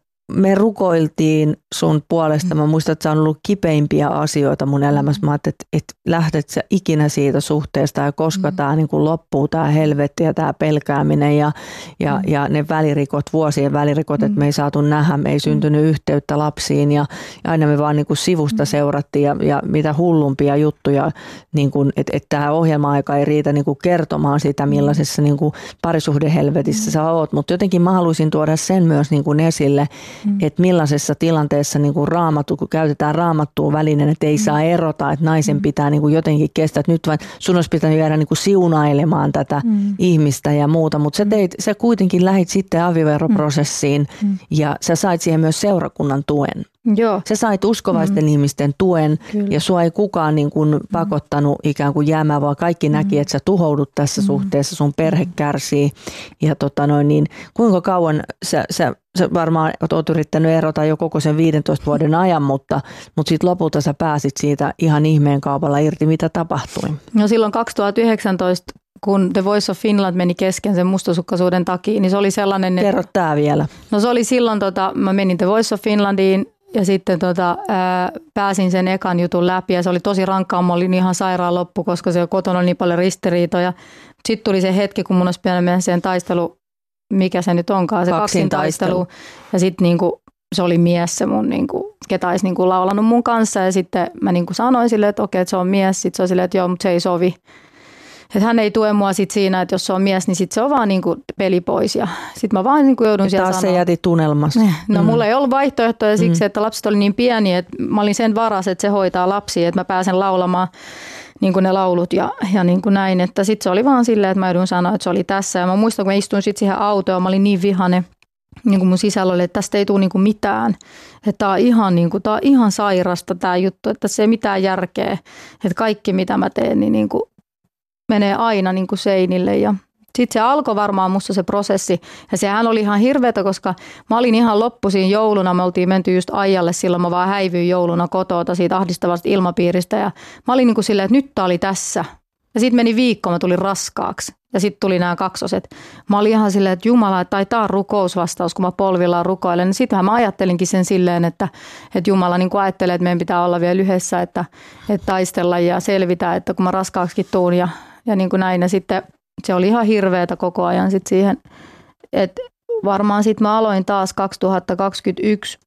C: Me rukoiltiin sun puolesta. Mä muistan, että se on ollut kipeimpiä asioita mun elämässä. Mä ajattelin, että, että lähdet sä ikinä siitä suhteesta ja koska mm. tämä niin kuin loppuu, tämä helvetti ja tämä pelkääminen ja, ja, mm. ja ne välirikot, vuosien välirikot, mm. että me ei saatu nähdä, me ei syntynyt mm. yhteyttä lapsiin ja, ja aina me vaan niin kuin sivusta mm. seurattiin ja, ja mitä hullumpia juttuja, niin kuin, että, että tämä ohjelma-aika ei riitä niin kuin kertomaan sitä, millaisessa niin kuin parisuhdehelvetissä mm. sä oot, mutta jotenkin mä haluaisin tuoda sen myös niin kuin esille, Mm. että millaisessa tilanteessa niin kuin raamattu, kun käytetään raamattua välinen, että ei mm. saa erota, että naisen pitää niin kuin jotenkin kestää. Että nyt vain sun olisi pitänyt jäädä niin kuin siunailemaan tätä mm. ihmistä ja muuta, mutta sä, teit, sä kuitenkin lähit sitten avioeroprosessiin mm. ja sä sait siihen myös seurakunnan tuen.
D: Joo.
C: Sä sait uskovaisten mm. ihmisten tuen Kyllä. ja sua ei kukaan niin kuin pakottanut ikään kuin jäämään, vaan kaikki mm. näki, että sä tuhoudut tässä mm. suhteessa, sun perhe kärsii. Ja tota noin, niin kuinka kauan sä, sä, sä varmaan oot yrittänyt erota jo koko sen viidentoista vuoden ajan, mutta, mutta sitten lopulta sä pääsit siitä ihan ihmeen kaupalla irti. Mitä tapahtui?
D: No silloin kaksituhattayhdeksäntoista, kun The Voice of Finland meni kesken sen mustasukkaisuuden takia, niin se oli sellainen...
C: Kerro tää vielä.
D: No se oli silloin, tota, mä menin The Voice of Finlandiin, ja sitten tota, ää, pääsin sen ekan jutun läpi ja se oli tosi rankkaa. Mä olin ihan sairaan loppu, koska se kotona oli niin paljon ristiriitoja. Sitten tuli se hetki, kun mun olisi pitänyt mennä siihen taistelu, mikä se nyt onkaan, se kaksintaistelu. Ja sitten niinku, se oli mies se mun, niinku, ketä olisi niinku laulanut mun kanssa. Ja sitten mä niinku sanoin silleen, että okei, että se on mies. Sitten se on silleen, että joo, mutta se ei sovi. Että hän ei tue mua sit siinä, että jos se on mies, niin sit se on vaan niinku peli pois. Ja sit mä vaan niinku joudun siellä
C: sanoa.
D: Taas
C: se jäti tunnelmassa.
D: No
C: mm.
D: mulla ei ollut vaihtoehtoja siksi, mm. että lapset oli niin pieniä, että mä olin sen varas, että se hoitaa lapsia, että mä pääsen laulamaan niin kuin ne laulut ja, ja niin kuin näin. Että sit se oli vaan silleen, että mä joudun sanoa, että se oli tässä. Ja mä muistan, kun mä istuin sit siihen autoon, mä olin niin vihane. Niin kuin mun sisällä oli, että tästä ei tule niinku mitään. Että tää on ihan, niinku, tää on ihan sairasta tää juttu, että se ei mitään järkeä. Että kaikki mitä mä teen, niin niinku menee aina niin kuin seinille ja sitten se alkoi varmaan musta se prosessi ja sehän oli ihan hirveätä, koska mä olin ihan loppu siinä jouluna, me oltiin menty just Aijalle, silloin mä vaan häivyin jouluna kotoa siitä ahdistavasta ilmapiiristä ja mä olin niin kuin silleen, että nyt tää oli tässä ja sitten meni viikko, mä tulin raskaaksi ja sitten tuli nämä kaksoset. Mä olin ihan silleen, että Jumala, että taitaa on rukousvastaus, kun mä polvillaan rukoilen. Sittenhän mä ajattelinkin sen silleen, että, että Jumala niin kuin ajattelee, että meidän pitää olla vielä yhdessä, että, että taistella ja selvitä, että kun mä raskaaksikin tuun ja Ja niin kuin näin, ja sitten se oli ihan hirveätä koko ajan sitten siihen, että varmaan sitten mä aloin taas kaksituhattakaksikymmentäyksi,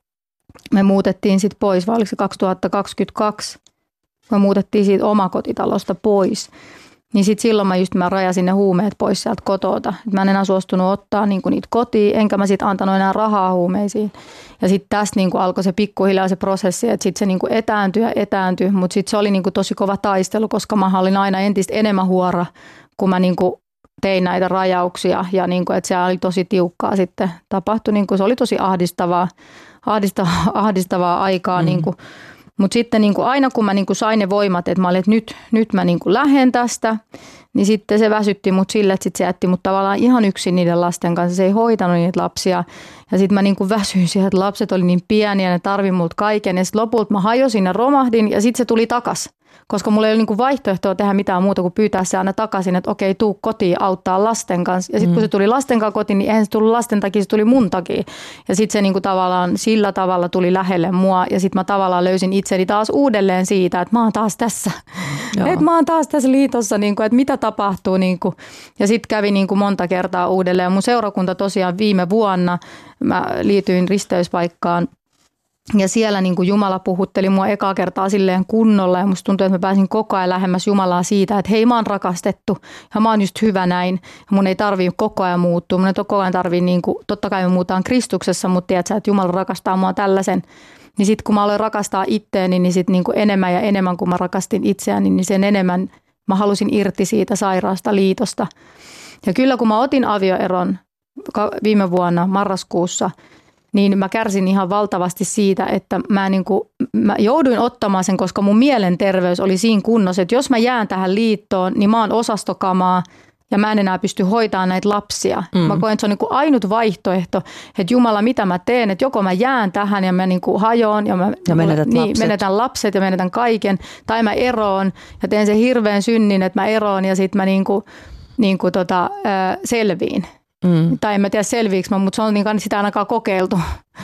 D: me muutettiin sitten pois, vai oliko se kaksituhattakaksikymmentäkaksi, me muutettiin siitä omakotitalosta pois, niin sitten silloin mä just mä rajasin ne huumeet pois sieltä kotota. Mä en enää suostunut ottaa niinku niitä kotiin, enkä mä sitten antanut enää rahaa huumeisiin. Ja sitten tästä niinku alkoi se pikkuhiljaa se prosessi, että sitten se niinku etääntyi ja etääntyi, mutta sitten se oli niinku tosi kova taistelu, koska mä olin aina entistä enemmän huora, kun mä niinku tein näitä rajauksia ja niinku, että se oli tosi tiukkaa sitten. Tapahtui, niinku, se oli tosi ahdistavaa, ahdistavaa, ahdistavaa aikaa. Mm. Niinku. Mutta sitten niinku aina kun mä niinku sain ne voimat, että mä olin, että nyt, nyt mä niinku lähden tästä, niin sitten se väsytti mut sille, että sit se jätti mut tavallaan ihan yksin niiden lasten kanssa. Se ei hoitanut niitä lapsia. Ja sitten mä niinku väsyin siihen, että lapset oli niin pieniä, ne tarvi multa kaiken. Ja sitten lopulta mä hajosin ja romahdin ja sitten se tuli takas. Koska mulla ei ole niinku vaihtoehtoa tehdä mitään muuta kuin pyytää se aina takaisin, että okei, tuu kotiin auttaa lasten kanssa. Ja sitten kun se tuli lasten kanssa kotiin, niin eihän se tullut lasten takia, se tuli mun takia. Ja sitten se niinku tavallaan sillä tavalla tuli lähelle mua. Ja sitten mä tavallaan löysin itseni taas uudelleen siitä, että mä oon taas tässä. että mä oon taas tässä liitossa, niin kuin, että mitä tapahtuu. Niin kuin. Ja sitten kävi niin kuin monta kertaa uudelleen. Mun seurakunta tosiaan viime vuonna, mä liityin risteyspaikkaan. Ja siellä niin kuin Jumala puhutteli mua ekaa kertaa silleen kunnolla ja musta tuntui, että mä pääsin koko ajan lähemmäs Jumalaa siitä, että hei, mä oon rakastettu ja mä oon just hyvä näin. Ja mun ei tarvii koko ajan muuttua, mun ei koko ajan tarvii, niin kuin, totta kai me muutaan Kristuksessa, mutta tiedätkö, että Jumala rakastaa mua tällaisen. Niin sitten kun mä aloin rakastaa itteeni, niin sitten niin kuin enemmän ja enemmän kun mä rakastin itseäni, niin sen enemmän mä halusin irti siitä sairaasta liitosta. Ja kyllä kun mä otin avioeron viime vuonna marraskuussa, niin mä kärsin ihan valtavasti siitä, että mä, niin kuin, mä jouduin ottamaan sen, koska mun mielenterveys oli siinä kunnossa, että jos mä jään tähän liittoon, niin mä oon osastokamaa ja mä en enää pysty hoitamaan näitä lapsia. Mm. Mä koen, että se on niin kuin ainut vaihtoehto, että Jumala, mitä mä teen, että joko mä jään tähän ja mä niin kuin hajoan ja, mä,
C: ja menetät
D: niin,
C: lapset.
D: menetän lapset ja menetän kaiken, tai mä eroon ja teen sen hirveän synnin, että mä eroon ja sitten mä niin kuin, niin kuin tota, äh, selviin. Mm. Tai en mä tiedä selviinkö mä, mutta se on niin sitä ainakaan kokeiltu.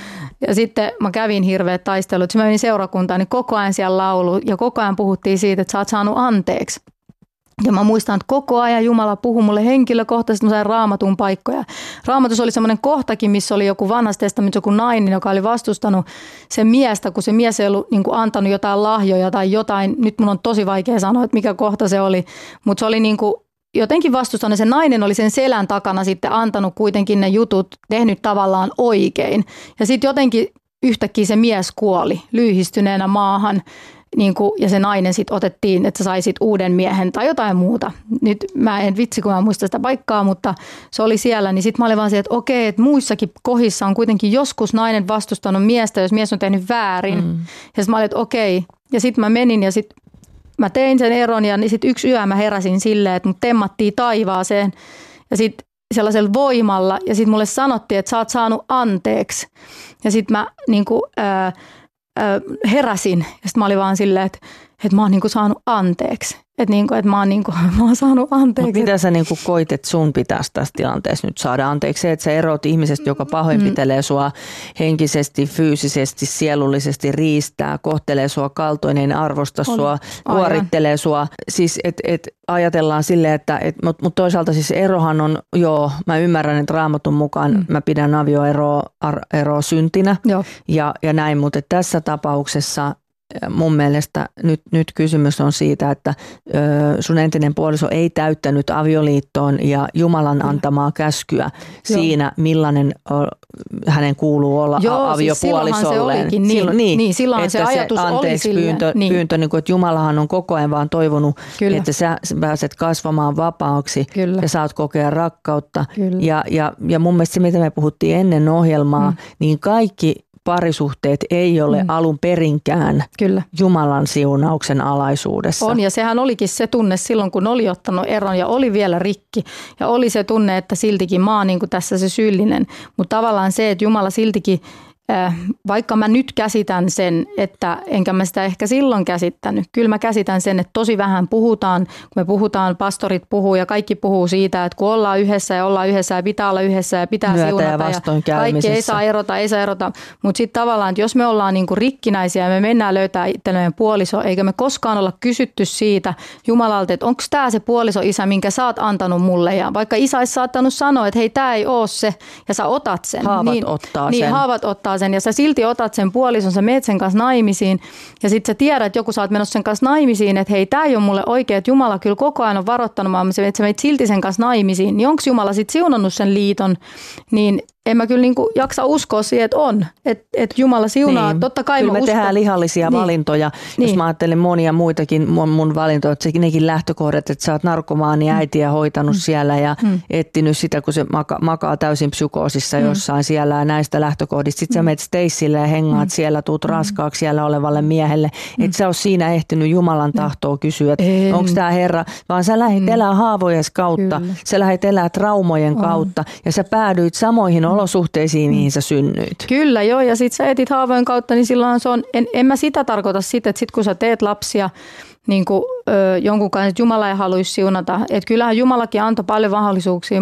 D: Ja sitten mä kävin hirveät taistelut. Sitten mä menin seurakuntaan, niin koko ajan siellä laulu ja koko ajan puhuttiin siitä, että sä oot saanut anteeksi. Ja mä muistan, että koko ajan Jumala puhui mulle henkilökohtaisesti, mä sain Raamatun paikkoja. Raamatussa oli semmoinen kohtakin, missä oli joku vanhassa testamentissa joku nainen, joka oli vastustanut sen miestä, kun se mies ei ollut niin kuin antanut jotain lahjoja tai jotain. Nyt mun on tosi vaikea sanoa, että mikä kohta se oli, mutta se oli niin kuin jotenkin vastustanut. Se nainen oli sen selän takana sitten antanut kuitenkin ne jutut, tehnyt tavallaan oikein. Ja sitten jotenkin yhtäkkiä se mies kuoli lyhistyneenä maahan. Niin kuin, ja se nainen sitten otettiin, että sä saisit uuden miehen tai jotain muuta. Nyt mä en vitsi, kun mä muista sitä paikkaa, mutta se oli siellä. Niin sitten mä olin vaan se, että okei, että muissakin kohdissa on kuitenkin joskus nainen vastustanut miestä, jos mies on tehnyt väärin. Mm. Ja sitten mä olin, että okei. Ja sitten mä menin ja sitten mä tein sen eron ja sitten yksi yö mä heräsin silleen, että mut temmattiin taivaaseen ja sitten sellaisella voimalla ja sitten mulle sanottiin, että sä oot saanut anteeksi. Ja sitten mä niinku, ää, ää, heräsin ja sitten mä olin vaan silleen, että, että mä oon niinku saanut anteeksi. Että niinku, et mä, oon niinku, mä oon saanut anteeksi.
C: Mut mitä sä niinku koit, että sun pitäisi tässä tilanteessa nyt saada anteeksi? Se, että sä erot ihmisestä, joka pahoinpitelee sua henkisesti, fyysisesti, sielullisesti, riistää, kohtelee sua kaltoin, ei arvosta on. sua, kuorittelee sua. Siis et, et ajatellaan silleen, että et, mutta mut toisaalta siis erohan on, joo, mä ymmärrän, että Raamatun mukaan mm. mä pidän avioeroa eroa syntinä ja, ja näin, mutta tässä tapauksessa mun mielestä nyt, nyt kysymys on siitä, että ö, sun entinen puoliso ei täyttänyt avioliittoon ja Jumalan antamaa käskyä Joo. siinä, millainen o, hänen kuuluu olla
D: Joo,
C: aviopuolisolleen.
D: Siis silloinhan se olikin, niin, niin, niin silloinhan se ajatus se oli silleen.
C: Pyyntö,
D: niin.
C: pyyntö niin kuin, että Jumalahan on koko ajan vaan toivonut,
D: Kyllä.
C: että sä pääset kasvamaan vapaaksi Kyllä. ja saat kokea rakkautta. Ja, ja, ja mun mielestä se, mitä me puhuttiin ennen ohjelmaa, mm. niin kaikki parisuhteet ei ole mm. alun perinkään Kyllä. Jumalan siunauksen alaisuudessa.
D: On, ja sehän olikin se tunne silloin, kun oli ottanut eron ja oli vielä rikki. Ja oli se tunne, että siltikin mä oon niin kuin tässä se syyllinen. Mutta tavallaan se, että Jumala siltikin, äh, vaikka mä nyt käsitän sen, että enkä mä sitä ehkä silloin käsittänyt. Kyllä mä käsitän sen, että tosi vähän puhutaan, kun me puhutaan, pastorit puhuu ja kaikki puhuu siitä, että kun ollaan yhdessä ja ollaan yhdessä ja pitää olla yhdessä ja pitää
C: Myötä
D: siunata.
C: Ja
D: kaikki ei saa erota, ei saa erota. Mutta sitten tavallaan, että jos me ollaan niinku rikkinäisiä ja me mennään löytää itselleen puoliso, eikä me koskaan olla kysytty siitä Jumalalta, että onko tämä se puoliso isä, minkä sä oot antanut mulle. Ja vaikka isä olisi saattanut sanoa, että hei, tämä ei ole se ja sä otat sen.
C: Haavat
D: niin,
C: ottaa
D: niin,
C: sen.
D: haavat ottaa sen ja sä silti otat sen puolison, sä meet sen kanssa naimisiin ja sitten sä tiedät, että joku sä oot menossa sen kanssa naimisiin, että hei, tämä ei ole mulle oikein, että Jumala kyllä koko ajan on varoittanut, että sä meet silti sen kanssa naimisiin, niin onko Jumala sitten siunannut sen liiton, niin en mä kyllä niinku jaksa uskoa siihen, että on, että et Jumala siunaa, niin. Totta kai
C: kyllä
D: mä
C: me
D: uskon.
C: tehdään lihallisia niin. valintoja, niin. jos mä ajattelen monia muitakin mun, mun valintoja, että nekin lähtökohdat, että sä oot narkomaani äitiä hoitanut mm. siellä ja mm. etsinyt sitä, kun se maka, makaa täysin psykoosissa mm. jossain siellä ja näistä lähtökohdista. Sitten mm. sä menet Stacelle ja hengaat mm. siellä, tuut mm. raskaaksi siellä olevalle miehelle, mm. että sä oot siinä ehtinyt Jumalan tahtoa kysyä, että onko tämä Herra, vaan sä lähdit mm. elää haavojes kautta, kyllä. sä lähdit elää traumojen on. kautta ja sä päädyit samoihin mm. olosuhteisiin, mihin sä synnyit.
D: Kyllä, joo, ja sit sä etit haavojen kautta, niin silloin se on, en, en mä sitä tarkoita sitä, että sit kun sä teet lapsia niin kuin, ö, jonkun kanssa, että Jumala ei haluaisi siunata. Että kyllähän Jumalakin antoi paljon mahdollisuuksia mun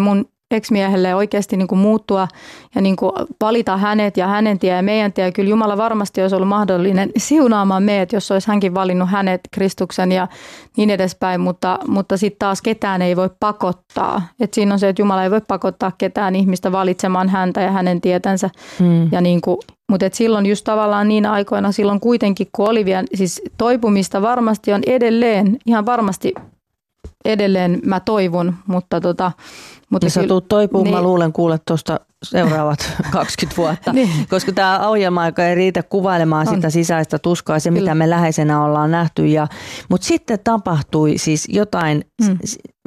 D: ex-miehelle oikeasti niin kuin muuttua ja niin kuin valita hänet ja hänen tie ja meidän tie. Kyllä Jumala varmasti olisi ollut mahdollinen siunaamaan meidät, jos olisi hänkin valinnut hänet, Kristuksen ja niin edespäin, mutta, mutta sitten taas ketään ei voi pakottaa. Et siinä on se, että Jumala ei voi pakottaa ketään ihmistä valitsemaan häntä ja hänen tietänsä. Hmm. Ja niin kuin, mutta et silloin just tavallaan niin aikoina, silloin kuitenkin kun oli vielä, siis toipumista varmasti on edelleen, ihan varmasti edelleen mä toivon, mutta tota... Mutta
C: ja sä tuut toipumaan,
D: niin,
C: mä luulen kuule tuosta seuraavat kaksikymmentä vuotta,
D: niin.
C: Koska tämä ohjelma-aika ei riitä kuvailemaan on. Sitä sisäistä tuskaa, se Kyllä. mitä me läheisenä ollaan nähty. Ja, mutta sitten tapahtui siis jotain, mm.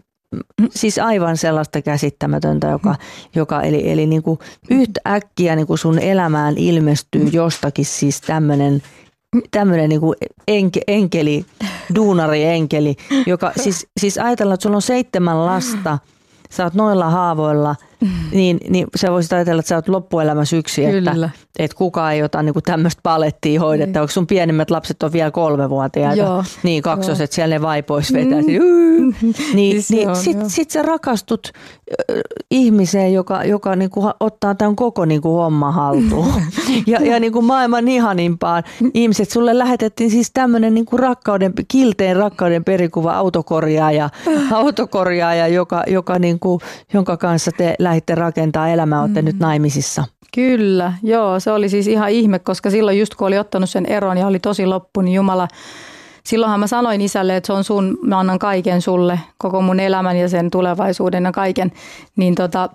C: siis aivan sellaista käsittämätöntä, joka, mm. joka eli, eli niin kuin yhtäkkiä niin kuin sun elämään ilmestyy mm. jostakin siis tämmöinen tämmöinen niin kuin enke, enkeli, duunari enkeli, joka siis, siis ajatellaan, että sulla on seitsemän lasta, sä oot noilla haavoilla, niin, niin sä voisit ajatella, että sä oot loppuelämässä yksi, että, että kukaan ei ota niin kuin tämmöistä palettia hoidettavaksi. Sun pienimmät lapset on vielä kolmevuotiaita, Joo. niin kaksoset, siellä ne vaipois vetää. Mm. Niin, niin sit, sit sä rakastut ihmiseen, joka, joka niin kuin ottaa tämän koko niin kuin homma haltuun. ja ja niin kuin maailman ihanimpaan ihmiset, sulle lähetettiin siis tämmöinen niin kuin rakkauden, kilteen rakkauden perikuva autokorjaaja, autokorjaaja joka, joka niin kuin, jonka kanssa te lähditte rakentaa elämää, olette mm. nyt naimisissa.
D: Kyllä, joo, se oli siis ihan ihme, koska silloin just kun oli ottanut sen eron ja oli tosi loppu, niin Jumala, silloinhan mä sanoin isälle, että se on sun, mä annan kaiken sulle, koko mun elämän ja sen tulevaisuuden ja kaiken, niin tota,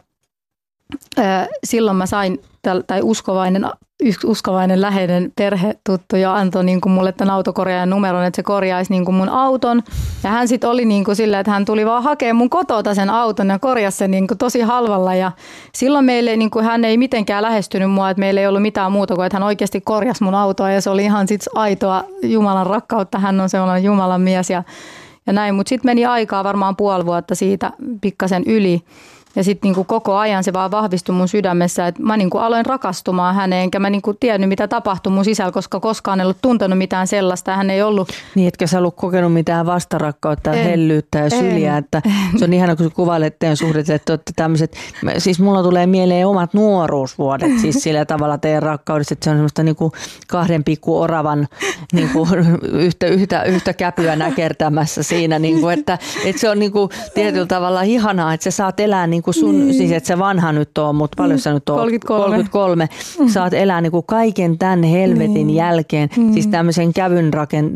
D: ää, silloin mä sain, tai uskovainen, uskovainen läheinen perhetuttu jo antoi niin kuin mulle tämän autokorjaajan numeron, että se korjaisi niin kuin mun auton. Ja hän sitten oli niin kuin sillä, että hän tuli vaan hakemaan mun kotota sen auton ja korjasi sen niin kuin tosi halvalla. Ja silloin meille, niin kuin hän ei mitenkään lähestynyt mua, että meillä ei ollut mitään muuta kuin, että hän oikeasti korjasi mun autoa. Ja se oli ihan sit aitoa Jumalan rakkautta. Hän on sellainen Jumalan mies ja, ja näin. Mutta sitten meni aikaa varmaan puoli vuotta siitä pikkasen yli. Ja sitten niinku koko ajan se vaan vahvistui mun sydämessä, että mä niinku aloin rakastumaan häneen, enkä mä niinku tiennyt mitä tapahtui mun sisällä, koska koskaan en ollut tuntenut mitään sellaista. Hän ei ollut...
C: Niin, etkä sä ollut kokenut mitään vastarakkautta ja hellyyttä ja syliä, en. Että se on ihana, kun kuvailet teidän suhdet, että olette tämmöiset, siis mulla tulee mieleen omat nuoruusvuodet, siis sillä tavalla teidän rakkaudessa, että se on semmoista niinku kahden pikku oravan niinku yhtä, yhtä, yhtä käpyä näkertämässä siinä, niinku, että, että se on niinku tietyllä tavalla ihanaa, että sä saat elää niin kuin sun, niin. Siis et sä vanha nyt on, mutta paljon sä nyt on?
D: kolmekymmentäkolme.
C: kolmekymmentäkolme. Saat elää niin kuin kaiken tämän helvetin niin. jälkeen. Mm. Siis tämmöisen kävyn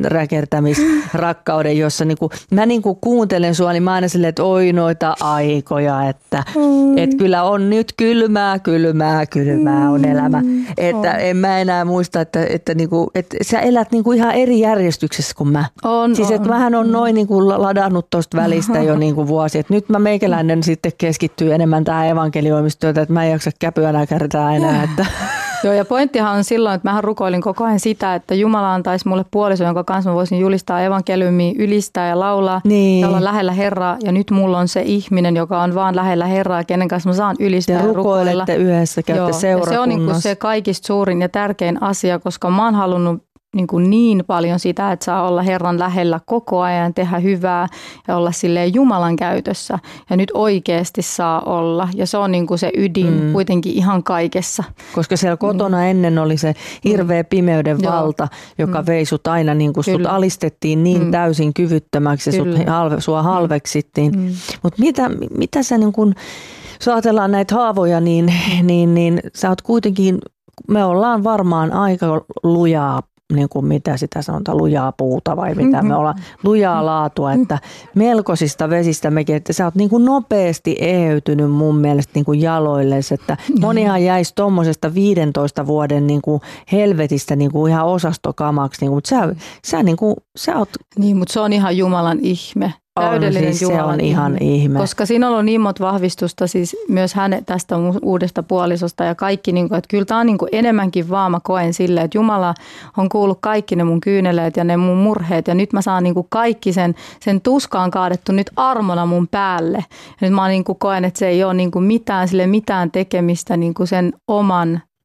C: rakertamisrakkauden, jossa niin kuin, mä niin kuin kuuntelen sua, niin mä aina silleen, että oi noita aikoja, että mm. et kyllä on nyt kylmää, kylmää, kylmää on elämä. Että on. En mä enää muista, että, että, niin kuin, että sä elät niin kuin ihan eri järjestyksessä kuin mä.
D: On,
C: siis että mähän on noin niin kuin ladannut tuosta välistä jo niin kuin vuosi. Että nyt mä meikäläinen sitten keskittyy enemmän tähän evankelioimistyötä, että mä en jaksa käpyä näkärtää enää. Että.
D: Joo, ja pointtihan on silloin, että mähän rukoilin koko ajan sitä, että Jumala antaisi mulle puoliso, jonka kanssa mä voisin julistaa evankeliumia, ylistää ja laulaa niin. ja olla lähellä Herraa. Ja nyt mulla on se ihminen, joka on vaan lähellä Herraa, kenen kanssa mä saan ylistää ja rukoilla.
C: Rukoilette yhdessä, käytte Joo, seurakunnassa.
D: Se on niin kuin se kaikista suurin ja tärkein asia, koska mä oon halunnut niin, kuin niin paljon sitä, että saa olla Herran lähellä koko ajan, tehdä hyvää ja olla silleen Jumalan käytössä. Ja nyt oikeasti saa olla. Ja se on niin kuin se ydin mm. kuitenkin ihan kaikessa.
C: Koska siellä kotona mm. ennen oli se hirveä pimeyden mm. valta, joka mm. vei sut aina, niin kuin sut alistettiin niin mm. täysin kyvyttömäksi ja sut halve, sua halveksittiin. Mm. Mutta mitä, mitä sä niin kuin, jos ajatellaan näitä haavoja, niin, niin, niin sä oot kuitenkin, me ollaan varmaan aika lujaa, niin kuin mitä sitä sanotaan, lujaa puuta vai mitä mm-hmm. me ollaan, lujaa laatua, että melkoisista vesistä mekin, että sä oot niin kuin nopeasti eheytynyt mun mielestä niin kuin jaloilles, että monihan jäisi tommosesta viidentoista vuoden niin kuin helvetistä niin kuin ihan osastokamaksi, niin kuin, mutta sä, sä, niin kuin, sä oot...
D: Niin, mutta se on ihan Jumalan ihme. Täydellinen
C: siis se on ihan ihme.
D: Koska siinä on ollut niin monta vahvistusta siis myös hänen tästä uudesta puolisosta ja kaikki, niin kuin, että kyllä tämä on niin kuin enemmänkin vaan mä koen silleen, että Jumala on kuullut kaikki ne mun kyyneleet ja ne mun murheet ja nyt mä saan niin kuin kaikki sen, sen tuskaan kaadettu nyt armona mun päälle. Ja nyt mä niin kuin koen, että se ei ole niin kuin mitään, sille mitään tekemistä niin kuin sen oman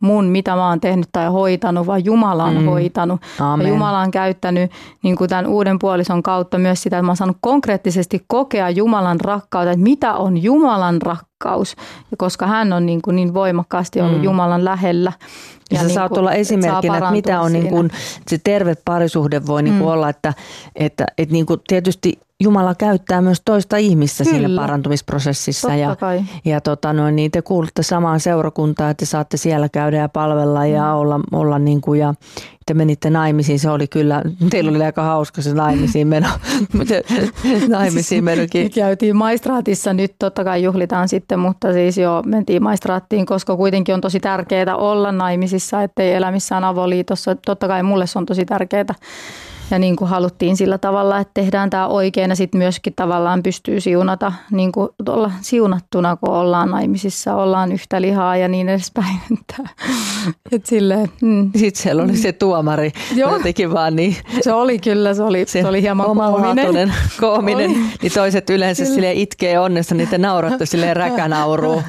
D: mun, mitä mä oon tehnyt tai hoitanut, vaan Jumala on mm. hoitanut.
C: Amen.
D: Ja Jumala on käyttänyt niin kuin tämän uuden puolison kautta myös sitä, että mä oon saanut konkreettisesti kokea Jumalan rakkautta, että mitä on Jumalan rakkaus, ja koska hän on niin, kuin niin voimakkaasti ollut mm. Jumalan lähellä.
C: Ja, ja sä niin saat olla esimerkkinä, että mitä on niin kuin, se terve parisuhde voi niin kuin mm. olla, että, että, että niin kuin tietysti Jumala käyttää myös toista ihmistä Kyllä. siinä parantumisprosessissa. Totta ja, kai. ja tota, no, niin te kuulutte samaan seurakuntaan, että saatte siellä käydä ja palvella ja mm. olla, olla niin kuin, ja te menitte naimisiin. Se oli kyllä, teillä oli aika hauska se naimisiin meno. naimisiin menokin.
D: Me käytiin maistraatissa, nyt totta kai juhlitaan sitten, mutta siis jo mentiin maistraattiin, koska kuitenkin on tosi tärkeää olla naimisissa, ettei elä missään avoliitossa. Totta kai mulle se on tosi tärkeää. Ja niin kuin haluttiin sillä tavalla, että tehdään tämä oikein ja sitten myöskin tavallaan pystyy siunata, niin kuin olla siunattuna, kun ollaan naimisissa, ollaan yhtä lihaa ja niin edespäin. Et silleen, mm.
C: Sitten siellä oli se tuomari, jotenkin vaan niin.
D: Se oli kyllä, se oli, se, se oli hieman koominen.
C: koominen. Niin toiset yleensä silleen itkee onnessa, niin te nauratte silleen räkänauruun.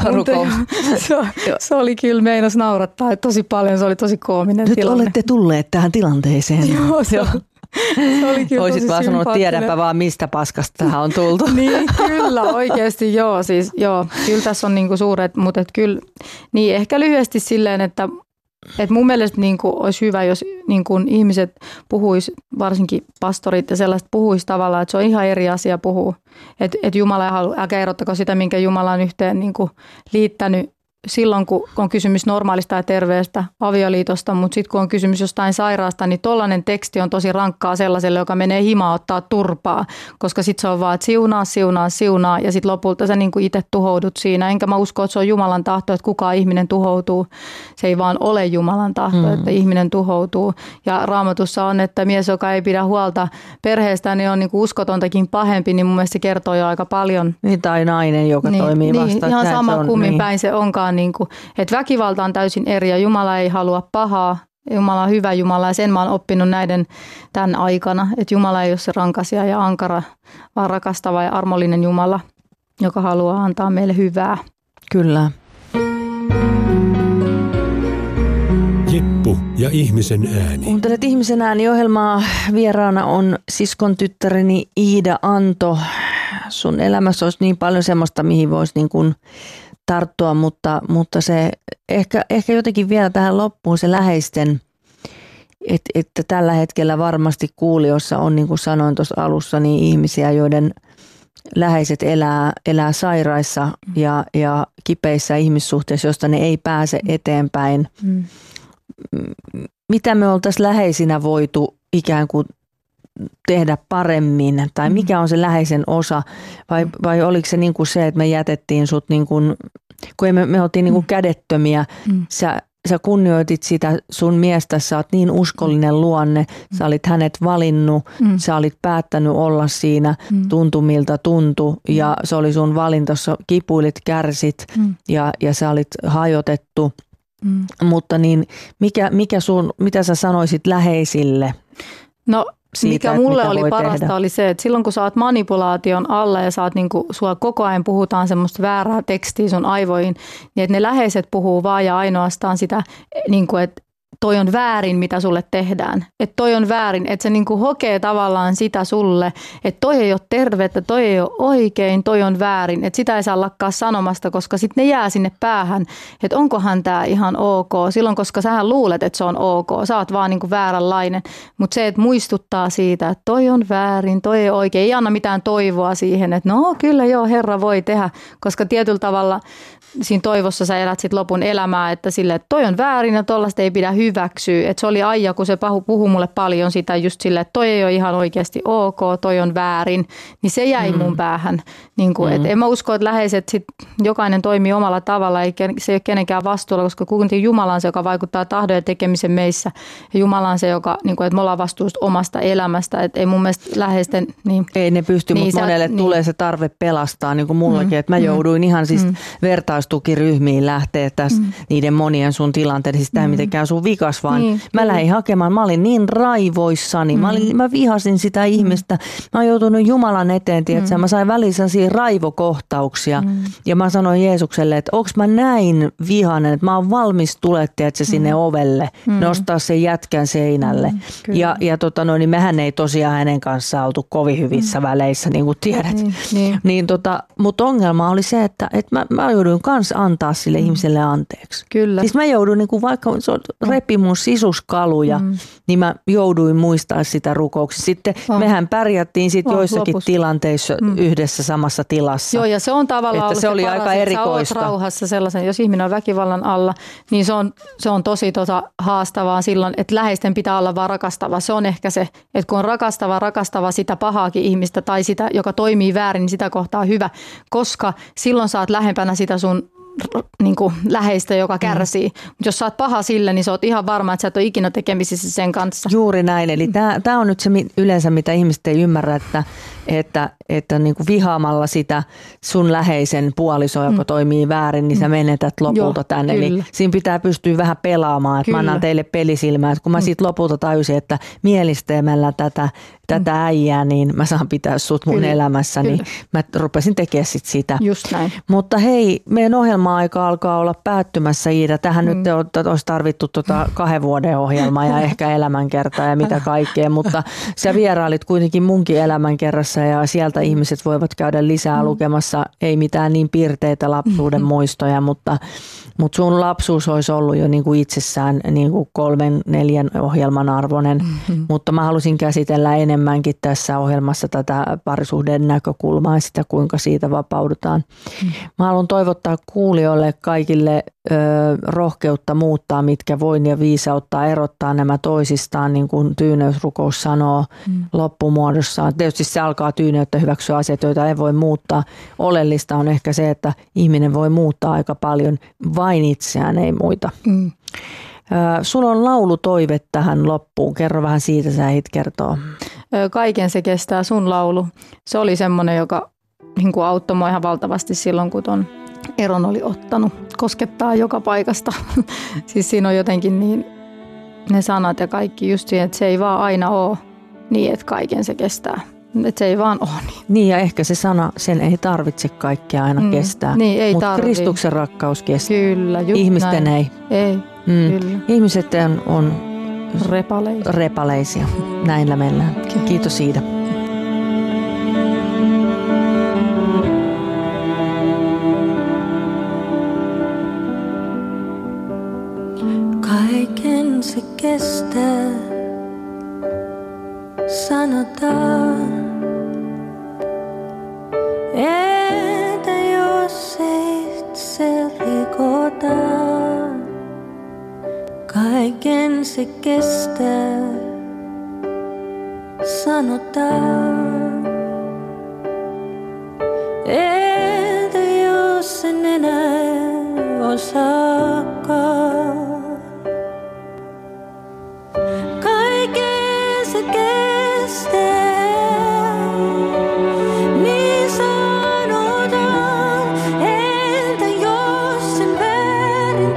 D: se, se oli kyllä, meinas naurattaa tosi paljon, se oli tosi koominen
C: Nyt
D: tilanne.
C: olette tulleet tähän tilanteeseen.
D: Joo, se on.
C: Oisit vaan sanonut, tiedäpä vaan mistä paskasta tähän on tultu.
D: Niin, kyllä, oikeasti joo. Siis, joo. Kyllä tässä on niinku suuret, mutta et kyllä, niin ehkä lyhyesti silleen, että et mun mielestä niinku olisi hyvä, jos niinku ihmiset puhuis, varsinkin pastorit ja sellaiset puhuis tavallaan, että se on ihan eri asia puhua. Että et Jumala ei halua, älkää erottako sitä, minkä Jumala on yhteen niinku liittänyt silloin, kun on kysymys normaalista ja terveestä avioliitosta, mutta sitten kun on kysymys jostain sairaasta, niin tollainen teksti on tosi rankkaa sellaiselle, joka menee himaan ottaa turpaa, koska sitten se on vaan, että siunaa, siunaa, siunaa ja sitten lopulta sä niin kuin itse tuhoudut siinä. Enkä mä usko, että se on Jumalan tahto, että kukaan ihminen tuhoutuu. Se ei vaan ole Jumalan tahto, hmm. että ihminen tuhoutuu. Ja Raamatussa on, että mies, joka ei pidä huolta perheestä, niin on niin kuin uskotontakin pahempi, niin mun mielestä se kertoo jo aika paljon.
C: Niin, tai nainen, joka
D: niin,
C: toimii
D: niin,
C: vastaan.
D: Ihan sama
C: on,
D: kummin
C: niin.
D: päin se onkaan. Niin kuin, että väkivalta on täysin eri ja Jumala ei halua pahaa. Jumala on hyvä Jumala ja sen mä oon oppinut näiden tämän aikana. Että Jumala ei ole se rankasia ja ankara, vaan rakastava ja armollinen Jumala, joka haluaa antaa meille hyvää.
C: Kyllä.
B: Jeppu ja ihmisen ääni.
C: Kuuntelet ihmisen ääni-ohjelmaa. Vieraana on siskon tyttäreni Iida Anto. Sun elämässä olisi niin paljon semmoista, mihin voisi niin kuin tarttua, mutta, mutta se ehkä, ehkä jotenkin vielä tähän loppuun se läheisten, että, että tällä hetkellä varmasti kuulijoissa on, niin kuin sanoin tuossa alussa, niin ihmisiä, joiden läheiset elää, elää sairaissa ja, ja kipeissä ihmissuhteissa, josta ne ei pääse eteenpäin. Mm. Mitä me oltaisiin läheisinä voitu ikään kuin tehdä paremmin, tai mikä on se läheisen osa, vai, vai oliko se niin kuin se, että me jätettiin sut, niin kuin, kun me, me oltiin niin kuin kädettömiä, mm. sä, sä kunnioitit sitä sun miestä, sä oot niin uskollinen luonne, sä olit hänet valinnut, mm. sä olit päättänyt olla siinä, mm. tuntu miltä tuntu, ja se oli sun valinta, sä kipuilit, kärsit, mm. ja, ja sä olit hajotettu, mm. mutta niin mikä, mikä sun, mitä sä sanoisit läheisille?
D: No Siitä, mikä mulle oli parasta
C: tehdä.
D: Oli se, että silloin kun sä oot manipulaation alla ja sä oot niinku, sua koko ajan puhutaan semmoista väärää tekstiä sun aivoihin, niin että ne läheiset puhuu vaan ja ainoastaan sitä, niinku, että toi on väärin, mitä sulle tehdään. Että toi on väärin, että se niinku hokee tavallaan sitä sulle, että toi ei ole tervettä, toi ei ole oikein, toi on väärin. Että sitä ei saa lakkaa sanomasta, koska sitten ne jää sinne päähän, että onkohan tämä ihan ok. Silloin, koska sähän luulet, että se on ok. Sä oot vaan niinku vääränlainen. Mutta se, että muistuttaa siitä, että toi on väärin, toi ei oikein. Ei anna mitään toivoa siihen, että no kyllä joo, Herra voi tehdä. Koska tietyllä tavalla siinä toivossa sä elät sit lopun elämää, että sille, että toi on väärin ja tollaista ei pidä hyväksyä. Että se oli Aija, kun se puhui mulle paljon sitä just sille, että toi ei ole ihan oikeasti ok, toi on väärin. Niin se jäi mm. mun päähän. Niin kuin, mm. et en mä usko, että läheiset sit jokainen toimii omalla tavalla, eikä se ei ole kenenkään vastuulla, koska kuitenkin Jumala on se, joka vaikuttaa tahdon ja tekemisen meissä. Ja Jumala on se, joka, niin kuin, että me ollaan vastuussa omasta elämästä. Että ei mun mielestä läheisten... Niin,
C: ei ne pysty, niin mutta monelle niin. tulee se tarve pelastaa, niin kuin mullakin. Mm. Että mä jouduin ihan siis mm. verta vertaistukiryhmiin lähteä tässä mm. niiden monien sun tilanteiden. Siis tämä ei mm. mitenkään sun vikas, vaan niin, mä kyllä. lähdin hakemaan. Mä olin niin raivoissani. Mm. Mä, olin, mä vihasin sitä mm. ihmistä. Mä oon joutunut Jumalan eteen, tietsä. Mm. Mä sain välissä raivokohtauksia. Mm. Ja mä sanoin Jeesukselle, että onks mä näin vihainen, että mä oon valmis tulet, tietsä, sinne mm. ovelle, mm. nostaa sen jätkän seinälle. Mm. Ja, ja tota no, niin mehän ei tosiaan hänen kanssaan oltu kovin hyvissä mm. väleissä, niin kuin tiedät. Mm. Niin. Niin tota, mutta ongelma oli se, että, että mä, mä jouduin kans antaa sille mm. ihmiselle anteeksi. Kyllä. Siis mä jouduin, niin kuin vaikka se repi mun sisuskaluja, mm. niin mä jouduin muistaa sitä rukouksessa. Sitten oh. mehän pärjättiin sit oh, joissakin lopussa. tilanteissa mm. yhdessä samassa tilassa.
D: Joo, ja se on tavallaan
C: että
D: ollut
C: se oli
D: paras,
C: aika erikoista.
D: Sä oot rauhassa sellaisen, jos ihminen on väkivallan alla, niin se on, se on tosi tota haastavaa silloin, että läheisten pitää olla vaan rakastava. Se on ehkä se, että kun on rakastava, rakastava sitä pahaakin ihmistä tai sitä, joka toimii väärin, niin sitä kohtaa hyvä, koska silloin sä oot lähempänä sitä sun niin kuin läheistä, joka kärsii. Mm. Mutta jos sä oot paha sille, niin sä oot ihan varma, että sä et ole ikinä tekemisissä sen kanssa.
C: Juuri näin. Eli tämä on nyt se yleensä, mitä ihmiset ei ymmärrä, että, että, että niin kuin vihaamalla sitä sun läheisen puolisoa, joka mm. toimii väärin, niin sä menetät lopulta Joo, tänne. Kyllä. Eli siinä pitää pystyä vähän pelaamaan. Että mä annan teille pelisilmää. Että kun mä siitä lopulta tajusin, että mielisteemällä tätä, tätä äijää, niin mä saan pitää sut mun kyllä, elämässä. Kyllä. Niin mä rupesin tekemään sit sitä.
D: Just näin.
C: Mutta hei, meidän ohjelma-aika alkaa olla päättymässä, Iida. Tähän mm. nyt olisi tarvittu tota kahden vuoden ohjelmaa ja ehkä elämänkertaa ja mitä kaikkea. Mutta sä vierailit kuitenkin munkin elämänkerrassa ja sieltä ihmiset voivat käydä lisää mm. lukemassa. Ei mitään niin piirteitä lapsuuden mm. muistoja, mutta, mutta sun lapsuus olisi ollut jo niin kuin itsessään niin kuin kolmen, neljän ohjelman arvoinen. Mm-hmm. Mutta mä halusin käsitellä enemmänkin tässä ohjelmassa tätä parisuhteen näkökulmaa ja sitä, kuinka siitä vapaudutaan. Mm. Mä haluan toivottaa kuulijoille kaikille ö, rohkeutta muuttaa, mitkä voin ja viisauttaa, erottaa nämä toisistaan, niin kuin tyyneysrukous sanoo mm. loppumuodossaan. Tietysti se alkaa tyyneyttä hyväksyä asioita, joita ei voi muuttaa. Oleellista on ehkä se, että ihminen voi muuttaa aika paljon, vain itseään, ei muita. Mm. Sulla on laulutoive tähän loppuun. Kerro vähän siitä, sä ehdit kertoa.
D: Kaiken se kestää, sun laulu. Se oli semmoinen, joka niin kuin auttoi mua ihan valtavasti silloin, kun ton eron oli ottanut. Koskettaa joka paikasta. Siis siinä on jotenkin niin ne sanat ja kaikki just siihen, että se ei vaan aina ole niin, että kaiken se kestää. Että se ei vaan ole niin.
C: Niin ja ehkä se sana, sen ei tarvitse kaikkea aina mm, kestää.
D: Niin, ei
C: Mutta Kristuksen rakkaus kestää.
D: Kyllä, just
C: ihmisten
D: näin.
C: ei.
D: Ei,
C: mm.
D: kyllä.
C: Ihmiset on, on
D: repaleisia.
C: repaleisia. Näillä mennään. Kiitos siitä.
E: Kaiken se kestää, sanotaan. Entä jos itse rikotaan? Kaiken se kestää, sanotaan. Entä jos en enää osaakaan? Kaiken se kestää, niin sanotaan. Entä jos sen väärin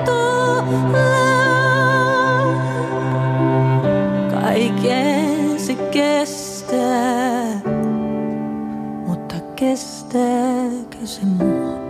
E: tullaan? Kaiken se kestää, mutta kestääkö se mua?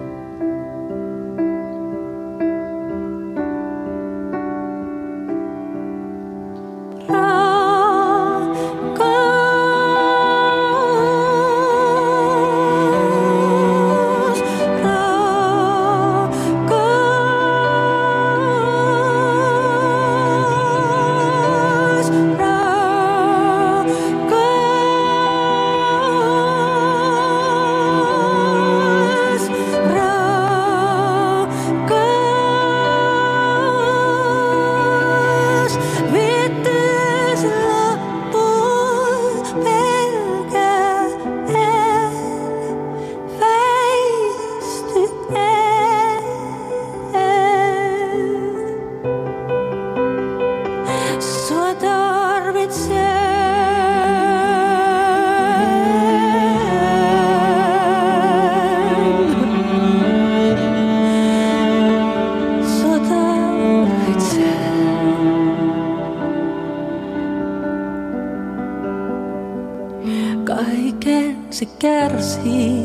E: kaiken se kärsii.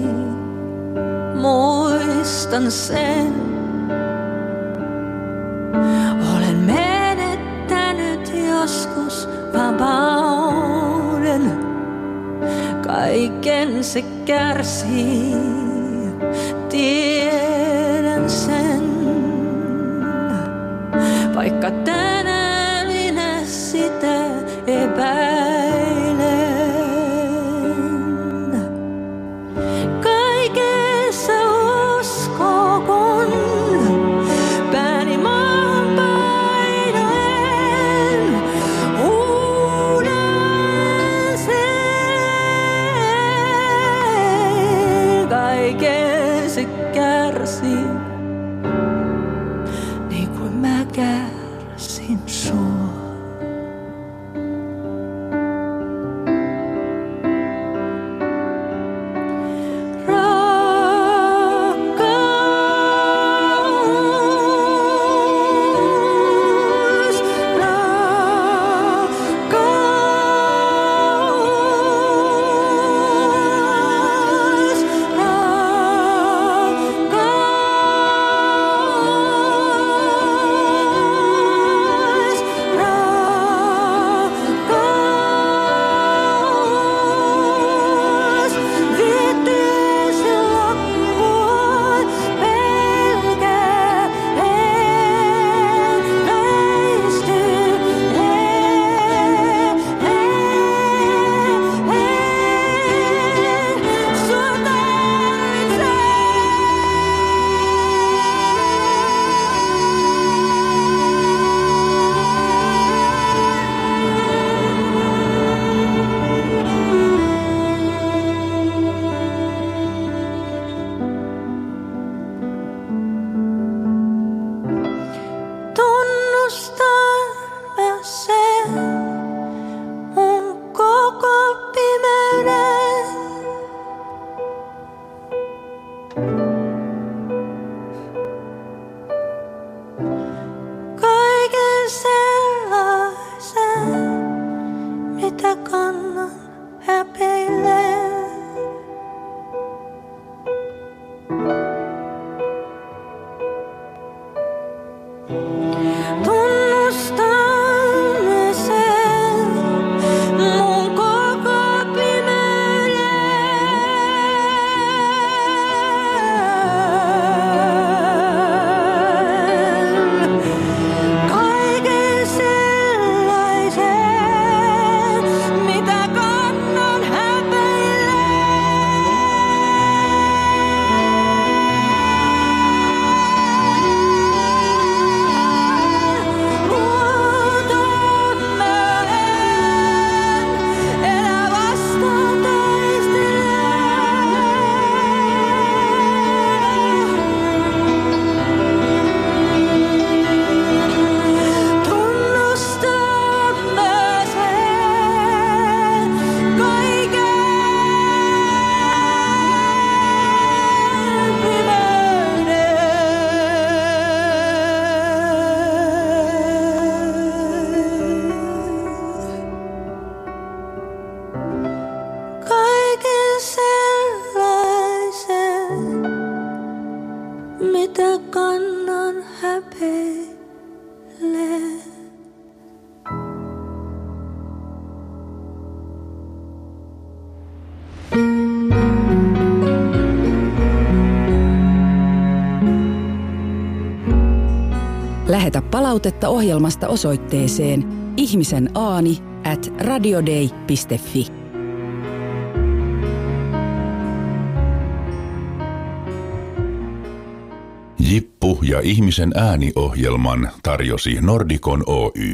E: Muistan sen. Olen menettänyt joskus vapauden. Kaiken se kärsii. Tiedän sen. Vaikka tänään minä sitä epäilen. Kaikessa usko, kun pääni maan painoen. Huudan sen. Kaiken se kärsii. Niin kuin mä kärsin sua.
F: Lähetä palautetta ohjelmasta osoitteeseen ihmisen aani at radiodei piste fi.
A: Jippu ja ihmisen ääni -ohjelman tarjosi Nordicon Oy.